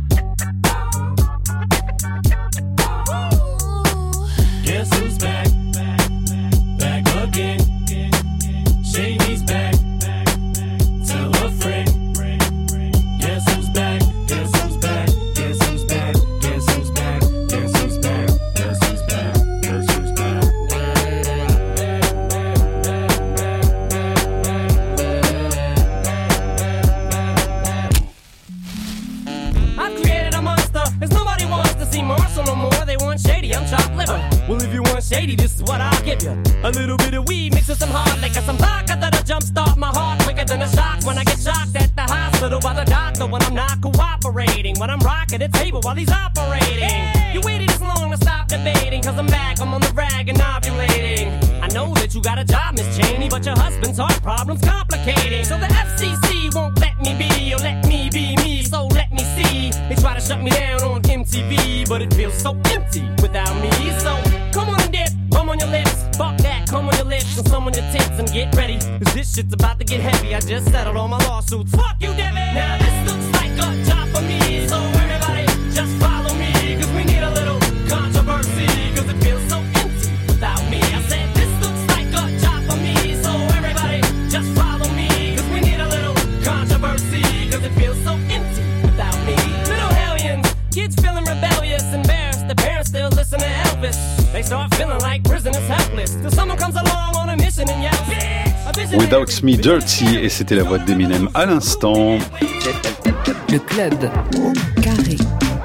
Guess who's back? Back again. Shady's back. Tell a friend. Well, if you want shady, this is what I'll give you. A little bit of weed mixed with some hard liquor, some vodka that'll jumpstart my heart quicker than a shock when I get shocked at the hospital by the doctor when I'm not cooperating, when I'm rocking the table while he's operating. Hey! You waited this long to stop debating, cause I'm back, I'm on the rag and ovulating. I know that you got a job, Miss Cheney, but your husband's heart problem's complicating. So the FCC won't let me be, or let me be me, so let me see. They try to shut me down on MTV, but it feels so empty without me. So come on and dip, come on your lips, fuck that, come on your lips, and some on your tits and get ready, cause this shit's about to get heavy. I just settled all my lawsuits, fuck you, Debbie. Now this looks like a job for me, so everybody just follow me, cause we need a little controversy, cause it feels so empty without me. I said this looks like a job for me, so everybody just follow me, cause we need a little controversy, cause it feels so empty without me. Little hellions, kids feeling rebellious, embarrassed, the parents still listen to Elvis. They start feeling like prisoners helpless, till someone comes along on a mission and yells, Without Me Dirty, et c'était la voix d'Eminem à l'instant. Le club carré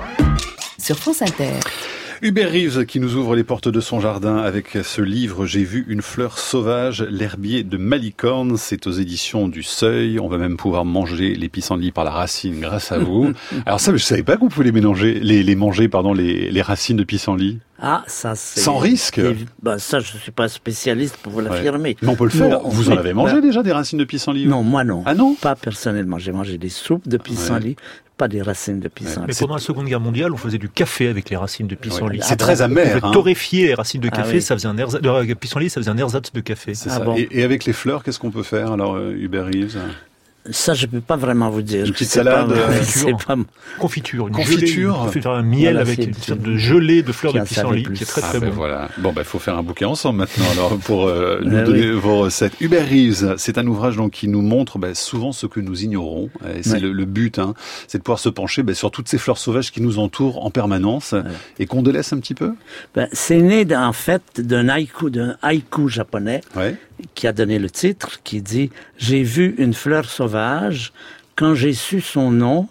sur France Inter. Hubert Reeves qui nous ouvre les portes de son jardin avec ce livre « J'ai vu une fleur sauvage, l'herbier de Malicorne ». C'est aux éditions du Seuil. On va même pouvoir manger les pissenlits par la racine grâce à vous. Alors ça, je savais pas que vous pouvez les manger, les racines de pissenlit. Ah, ça c'est... Sans risque? Ça, je suis pas spécialiste pour vous l'affirmer. Mais on peut le faire. Vous en avez mangé déjà des racines de pissenlit? Non, moi non. Ah non? Pas personnellement. J'ai mangé des soupes de pissenlit. Pas des racines de pissenlit. Mais pendant la Seconde Guerre mondiale, on faisait du café avec les racines de pissenlit. C'est très amer. On pouvait torréfier les racines de café, ça faisait un ersatz de pissenlit, ça faisait un ersatz de café. C'est ça. Bon. Et avec les fleurs, qu'est-ce qu'on peut faire alors, Hubert Reeves? Ça, je peux pas vraiment vous dire. Une petite salade, confiture, un miel avec une sorte de gelée de fleurs de pissenlit, qui est très très bon. Voilà. Bon, il faut faire un bouquet ensemble maintenant alors pour nous donner vos recettes. Hubert Reeves, c'est un ouvrage donc qui nous montre souvent ce que nous ignorons. Et c'est le but, c'est de pouvoir se pencher sur toutes ces fleurs sauvages qui nous entourent en permanence et qu'on délaisse un petit peu. C'est né en fait d'un haïku japonais. Qui a donné le titre, qui dit « J'ai vu une fleur sauvage, quand j'ai su son nom,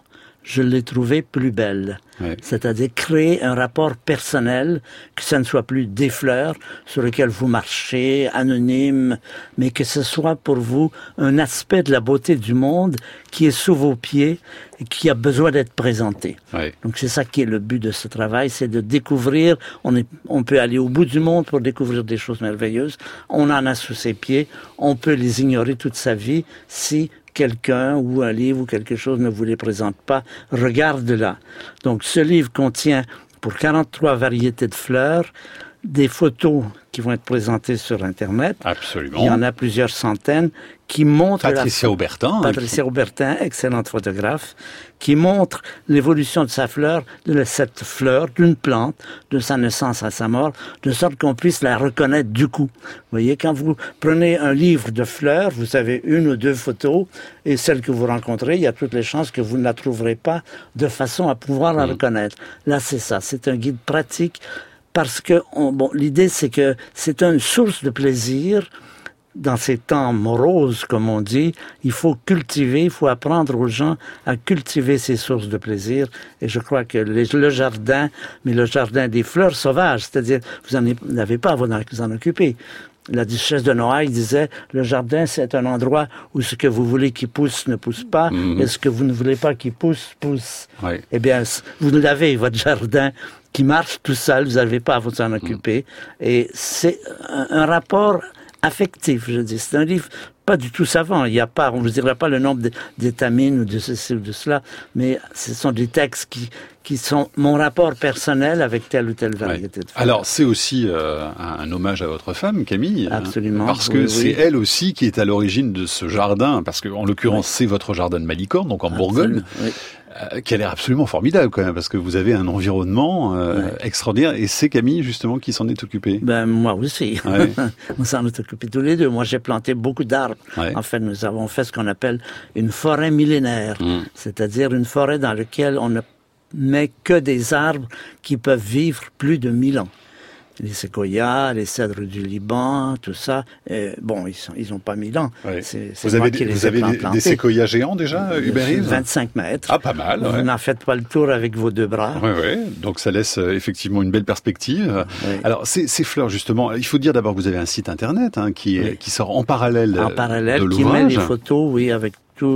je l'ai trouvée plus belle. Ouais. C'est-à-dire créer un rapport personnel, que ça ne soit plus des fleurs sur lesquelles vous marchez, anonymes, mais que ce soit pour vous un aspect de la beauté du monde qui est sous vos pieds et qui a besoin d'être présenté. Ouais. Donc c'est ça qui est le but de ce travail, c'est de découvrir, on peut aller au bout du monde pour découvrir des choses merveilleuses, on en a sous ses pieds, on peut les ignorer toute sa vie si quelqu'un ou un livre ou quelque chose ne vous les présente pas, regarde là. Donc ce livre contient, pour 43 variétés de fleurs, des photos qui vont être présentées sur Internet. Absolument. Il y en a plusieurs centaines qui montrent... Patricia Aubertin. Patricia Aubertin, excellente photographe, qui montre l'évolution de sa fleur, de cette fleur, d'une plante, de sa naissance à sa mort, de sorte qu'on puisse la reconnaître du coup. Vous voyez, quand vous prenez un livre de fleurs, vous avez une ou deux photos, et celle que vous rencontrez, il y a toutes les chances que vous ne la trouverez pas de façon à pouvoir la reconnaître. Là, c'est ça. C'est un guide pratique parce que, l'idée, c'est que c'est une source de plaisir. Dans ces temps moroses, comme on dit, il faut cultiver, il faut apprendre aux gens à cultiver ces sources de plaisir. Et je crois que le jardin, mais le jardin des fleurs sauvages, c'est-à-dire, vous n'avez pas à vous en occuper. La duchesse de Noailles disait, le jardin, c'est un endroit où ce que vous voulez qui pousse ne pousse pas, et ce que vous ne voulez pas qui pousse, pousse. Ouais. Eh bien, vous l'avez, votre jardin, qui marche tout seul, vous n'avez pas à vous en occuper. Et c'est un rapport affectif, je dis. C'est un livre pas du tout savant. Il n'y a pas, on ne vous dira pas le nombre d'étamines ou de ceci ou de cela, mais ce sont des textes qui sont mon rapport personnel avec telle ou telle variété de fleurs. Alors, c'est aussi un hommage à votre femme, Camille. Absolument. Parce que c'est elle aussi qui est à l'origine de ce jardin, parce que en l'occurrence, c'est votre jardin de Malicorne, donc en Bourgogne. Oui. Qui a l'air absolument formidable quand même, parce que vous avez un environnement extraordinaire, et c'est Camille justement qui s'en est occupée. Ben moi aussi, ouais. On s'en est occupé tous les deux. Moi j'ai planté beaucoup d'arbres. Ouais. En fait, nous avons fait ce qu'on appelle une forêt millénaire, c'est-à-dire une forêt dans laquelle on ne met que des arbres qui peuvent vivre plus de 1000 ans. Les séquoias, les cèdres du Liban, tout ça. Bon, ils ont pas 1000 ans. Ouais. Vous avez des séquoias géants déjà, Hubert Reeves ? 25 mètres. Ah, pas mal. Vous n'en faites pas le tour avec vos deux bras. Oui, oui. Donc ça laisse effectivement une belle perspective. Oui. Alors, ces fleurs, justement, il faut dire d'abord que vous avez un site internet qui sort en parallèle de l'ouvrage. Qui met les photos, oui, avec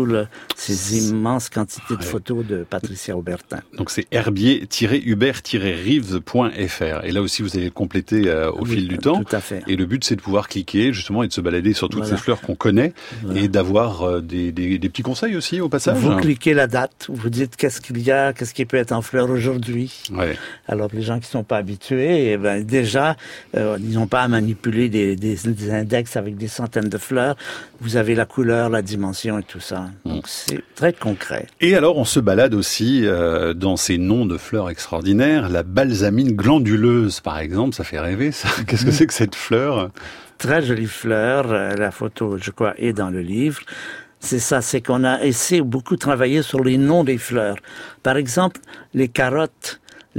ces immenses quantités de photos de Patricia Aubertin. Donc c'est herbier-hubert-reeves.fr. Et là aussi, vous allez le compléter au fil du temps. Tout à fait. Et le but, c'est de pouvoir cliquer, justement, et de se balader sur toutes ces fleurs qu'on connaît, et d'avoir des petits conseils aussi au passage. Vous cliquez la date, vous dites qu'est-ce qu'il y a, qu'est-ce qui peut être en fleurs aujourd'hui. Ouais. Alors, les gens qui ne sont pas habitués, déjà, ils n'ont pas à manipuler des index avec des centaines de fleurs. Vous avez la couleur, la dimension et tout ça. Donc c'est très concret. Et alors on se balade aussi dans ces noms de fleurs extraordinaires. La balsamine glanduleuse par exemple, ça fait rêver ça. Qu'est-ce que c'est que cette fleur ? Très jolie fleur, la photo je crois est dans le livre. C'est ça, c'est qu'on a essayé beaucoup de travailler sur les noms des fleurs. Par exemple, les carottes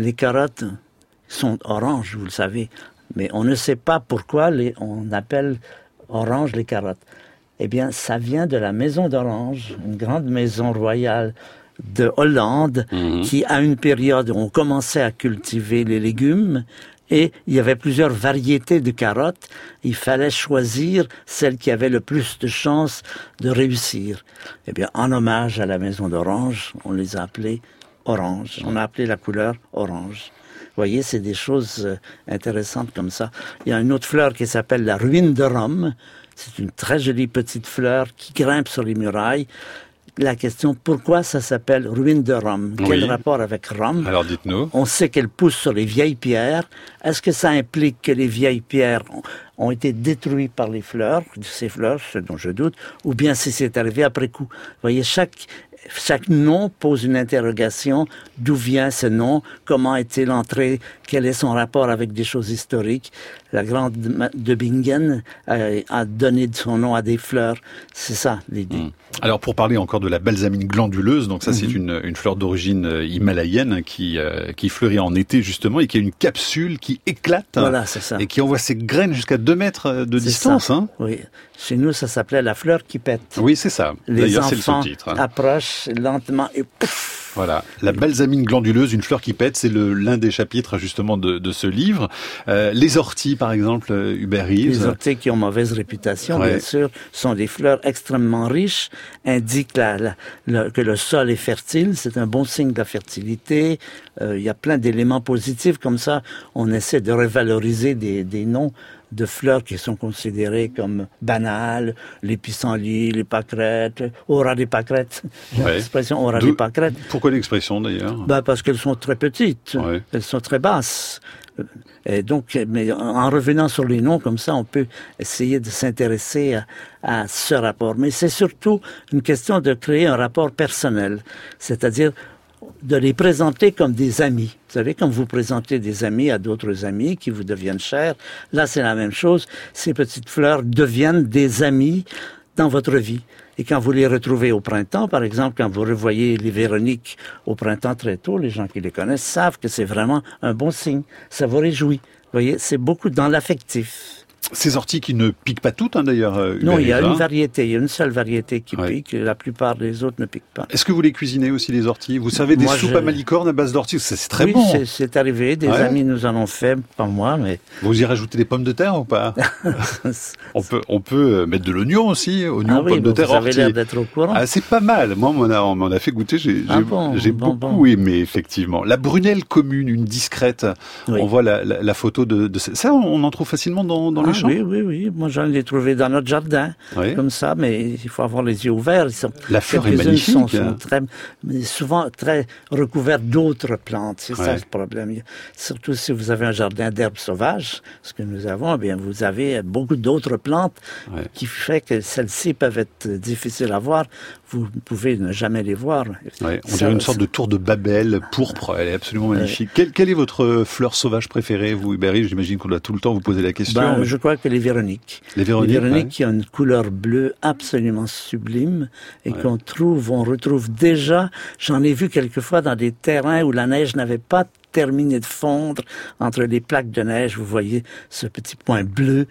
sont oranges, vous le savez, mais on ne sait pas pourquoi on appelle orange les carottes. Eh bien, ça vient de la maison d'Orange, une grande maison royale de Hollande, qui, à une période où on commençait à cultiver les légumes, et il y avait plusieurs variétés de carottes, il fallait choisir celle qui avait le plus de chances de réussir. Eh bien, en hommage à la maison d'Orange, on les a appelées orange. On a appelé la couleur orange. Vous voyez, c'est des choses intéressantes comme ça. Il y a une autre fleur qui s'appelle la ruine de Rome. C'est une très jolie petite fleur qui grimpe sur les murailles. La question, pourquoi ça s'appelle ruine de Rome ? Quel rapport avec Rome ? Alors dites-nous. On sait qu'elle pousse sur les vieilles pierres. Est-ce que ça implique que les vieilles pierres ont été détruites par les fleurs, ces fleurs, ce dont je doute, ou bien si c'est arrivé après coup ? Vous voyez, chaque nom pose une interrogation. D'où vient ce nom? Comment est-il entré? Quel est son rapport avec des choses historiques? La grande de Bingen a donné son nom à des fleurs. C'est ça, l'idée. Alors, pour parler encore de la balsamine glanduleuse, donc ça, c'est une fleur d'origine himalayenne qui fleurit en été, justement, et qui a une capsule qui éclate. Voilà, c'est ça. Et qui envoie ses graines jusqu'à 2 mètres de distance. Hein. Oui. Chez nous, ça s'appelait la fleur qui pète. Oui, c'est ça. Les D'ailleurs, c'est le enfants sous-titre. Approchent lâche lentement et pouf. Voilà, la balsamine glanduleuse, une fleur qui pète, c'est l'un des chapitres justement de ce livre. Les orties, par exemple, Hubert Reeves. Les orties qui ont mauvaise réputation, bien sûr, sont des fleurs extrêmement riches, indiquent que le sol est fertile, c'est un bon signe de la fertilité. Il y a plein d'éléments positifs comme ça. On essaie de revaloriser des noms de fleurs qui sont considérées comme banales, les pissenlits, les pâquerettes, aura des pâquerettes. L'expression aura des pâquerettes. Pourquoi l'expression d'ailleurs? Parce qu'elles sont très petites, elles sont très basses. Et donc, mais en revenant sur les noms comme ça, on peut essayer de s'intéresser à ce rapport. Mais c'est surtout une question de créer un rapport personnel, c'est-à-dire de les présenter comme des amis. Vous savez, quand vous présentez des amis à d'autres amis qui vous deviennent chers, là c'est la même chose. Ces petites fleurs deviennent des amis dans votre vie. Et quand vous les retrouvez au printemps, par exemple, quand vous revoyez les Véroniques au printemps très tôt, les gens qui les connaissent savent que c'est vraiment un bon signe. Ça vous réjouit. Vous voyez, c'est beaucoup dans l'affectif. Ces orties qui ne piquent pas toutes, d'ailleurs. Non, il y a une variété, il y a une seule variété qui pique, la plupart des autres ne piquent pas. Est-ce que vous les cuisinez aussi, les orties? Vous savez, des soupes à malicorne à base d'orties, c'est très bon. Oui, c'est arrivé, des amis nous en ont fait, pas moi, mais... Vous y rajoutez des pommes de terre ou pas? on peut mettre de l'oignon aussi, pommes de terre, vous avez l'air d'être au courant. C'est pas mal, moi on m'en a fait goûter, j'ai beaucoup aimé, effectivement. La brunelle commune, une discrète, on voit la photo de ça, on en trouve facilement dans le champ. Oui. Moi, j'en ai trouvé dans notre jardin, comme ça, mais il faut avoir les yeux ouverts. La fleur est magnifique. Sont souvent très recouvertes d'autres plantes. C'est ça le problème. Surtout si vous avez un jardin d'herbes sauvages, ce que nous avons, vous avez beaucoup d'autres plantes qui fait que celles-ci peuvent être difficiles à voir. Vous pouvez ne jamais les voir. On dirait une sorte de tour de Babel pourpre. Elle est absolument magnifique. Quelle est votre fleur sauvage préférée, vous, Hubert Reeves? J'imagine qu'on doit tout le temps vous poser la question. Je crois que les Véroniques. Les Véroniques qui ont une couleur bleue absolument sublime et on retrouve déjà, j'en ai vu quelquefois dans des terrains où la neige n'avait pas terminé de fondre entre les plaques de neige. Vous voyez ce petit point bleu,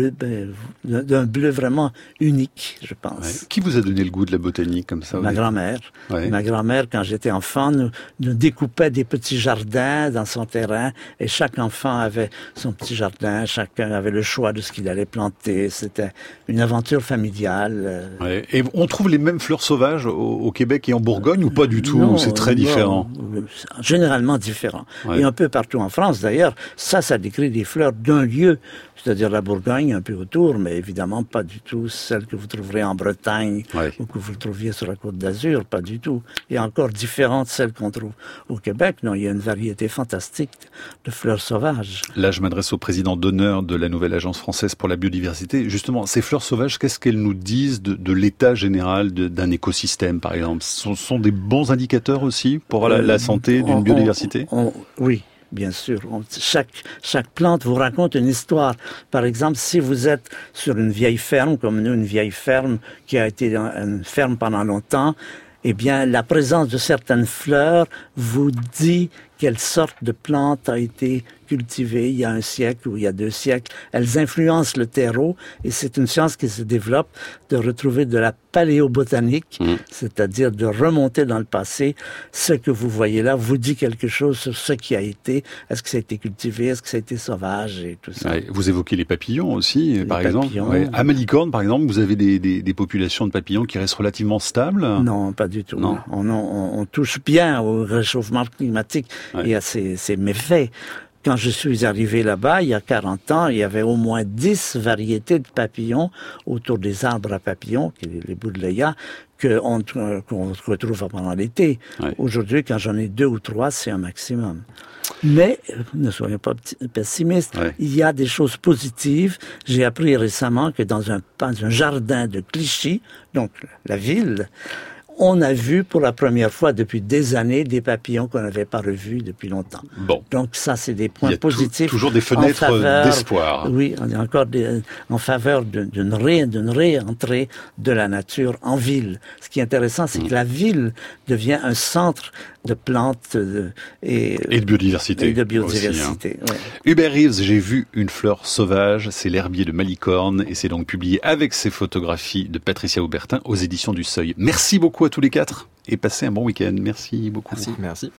d'un bleu vraiment unique, je pense. Qui vous a donné le goût de la botanique comme ça? Ma grand-mère. Ma grand-mère, quand j'étais enfant, nous découpait des petits jardins dans son terrain et chaque enfant avait son petit jardin, chacun avait le choix de ce qu'il allait planter. C'était une aventure familiale. Et on trouve les mêmes fleurs sauvages au Québec et en Bourgogne ou pas du tout? Non, c'est très différent. Généralement différent. Et un peu partout en France, d'ailleurs, ça décrit des fleurs d'un lieu, c'est-à-dire la Bourgogne un peu autour, mais évidemment pas du tout celle que vous trouverez en Bretagne ou que vous trouviez sur la Côte d'Azur, pas du tout. Et encore différente de celle qu'on trouve au Québec. Non, il y a une variété fantastique de fleurs sauvages. Là, je m'adresse au président d'honneur de la nouvelle Agence française pour la biodiversité. Justement, ces fleurs sauvages, qu'est-ce qu'elles nous disent de l'état général d'un écosystème, par exemple? Ce sont des bons indicateurs aussi pour la santé d'une biodiversité? Oui. Bien sûr, chaque plante vous raconte une histoire. Par exemple, si vous êtes sur une vieille ferme, comme nous, une vieille ferme qui a été une ferme pendant longtemps, eh bien, la présence de certaines fleurs vous dit quelle sorte de plante a été cultivée il y a 1 siècle ou il y a 2 siècles. Elles influencent le terreau et c'est une science qui se développe de retrouver de la paléobotanique, c'est-à-dire de remonter dans le passé. Ce que vous voyez là vous dit quelque chose sur ce qui a été. Est-ce que ça a été cultivé? Est-ce que ça a été sauvage? Et tout ça. Vous évoquez les papillons aussi, par exemple. À Malicorne, par exemple, vous avez des populations de papillons qui restent relativement stables? Non, pas du tout. Non. On touche bien au réchauffement climatique et à ses méfaits. Quand je suis arrivé là-bas, il y a 40 ans, il y avait au moins 10 variétés de papillons autour des arbres à papillons, les Buddleia, qu'on retrouve pendant l'été. Aujourd'hui, quand j'en ai 2 ou 3, c'est un maximum. Mais, ne soyons pas pessimistes, il y a des choses positives. J'ai appris récemment que dans un jardin de Clichy, donc la ville, on a vu pour la première fois depuis des années des papillons qu'on n'avait pas revus depuis longtemps. Bon. Donc ça, c'est des points positifs. Toujours des fenêtres d'espoir. Oui, on est encore en faveur d'une réentrée de la nature en ville. Ce qui est intéressant, c'est que la ville devient un centre de plantes et de biodiversité. Aussi, Hubert Reeves, j'ai vu une fleur sauvage, c'est l'herbier de Malicorne et c'est donc publié avec ses photographies de Patricia Aubertin aux éditions du Seuil. Merci beaucoup à tous les 4. et passez un bon week-end. Merci beaucoup. Merci.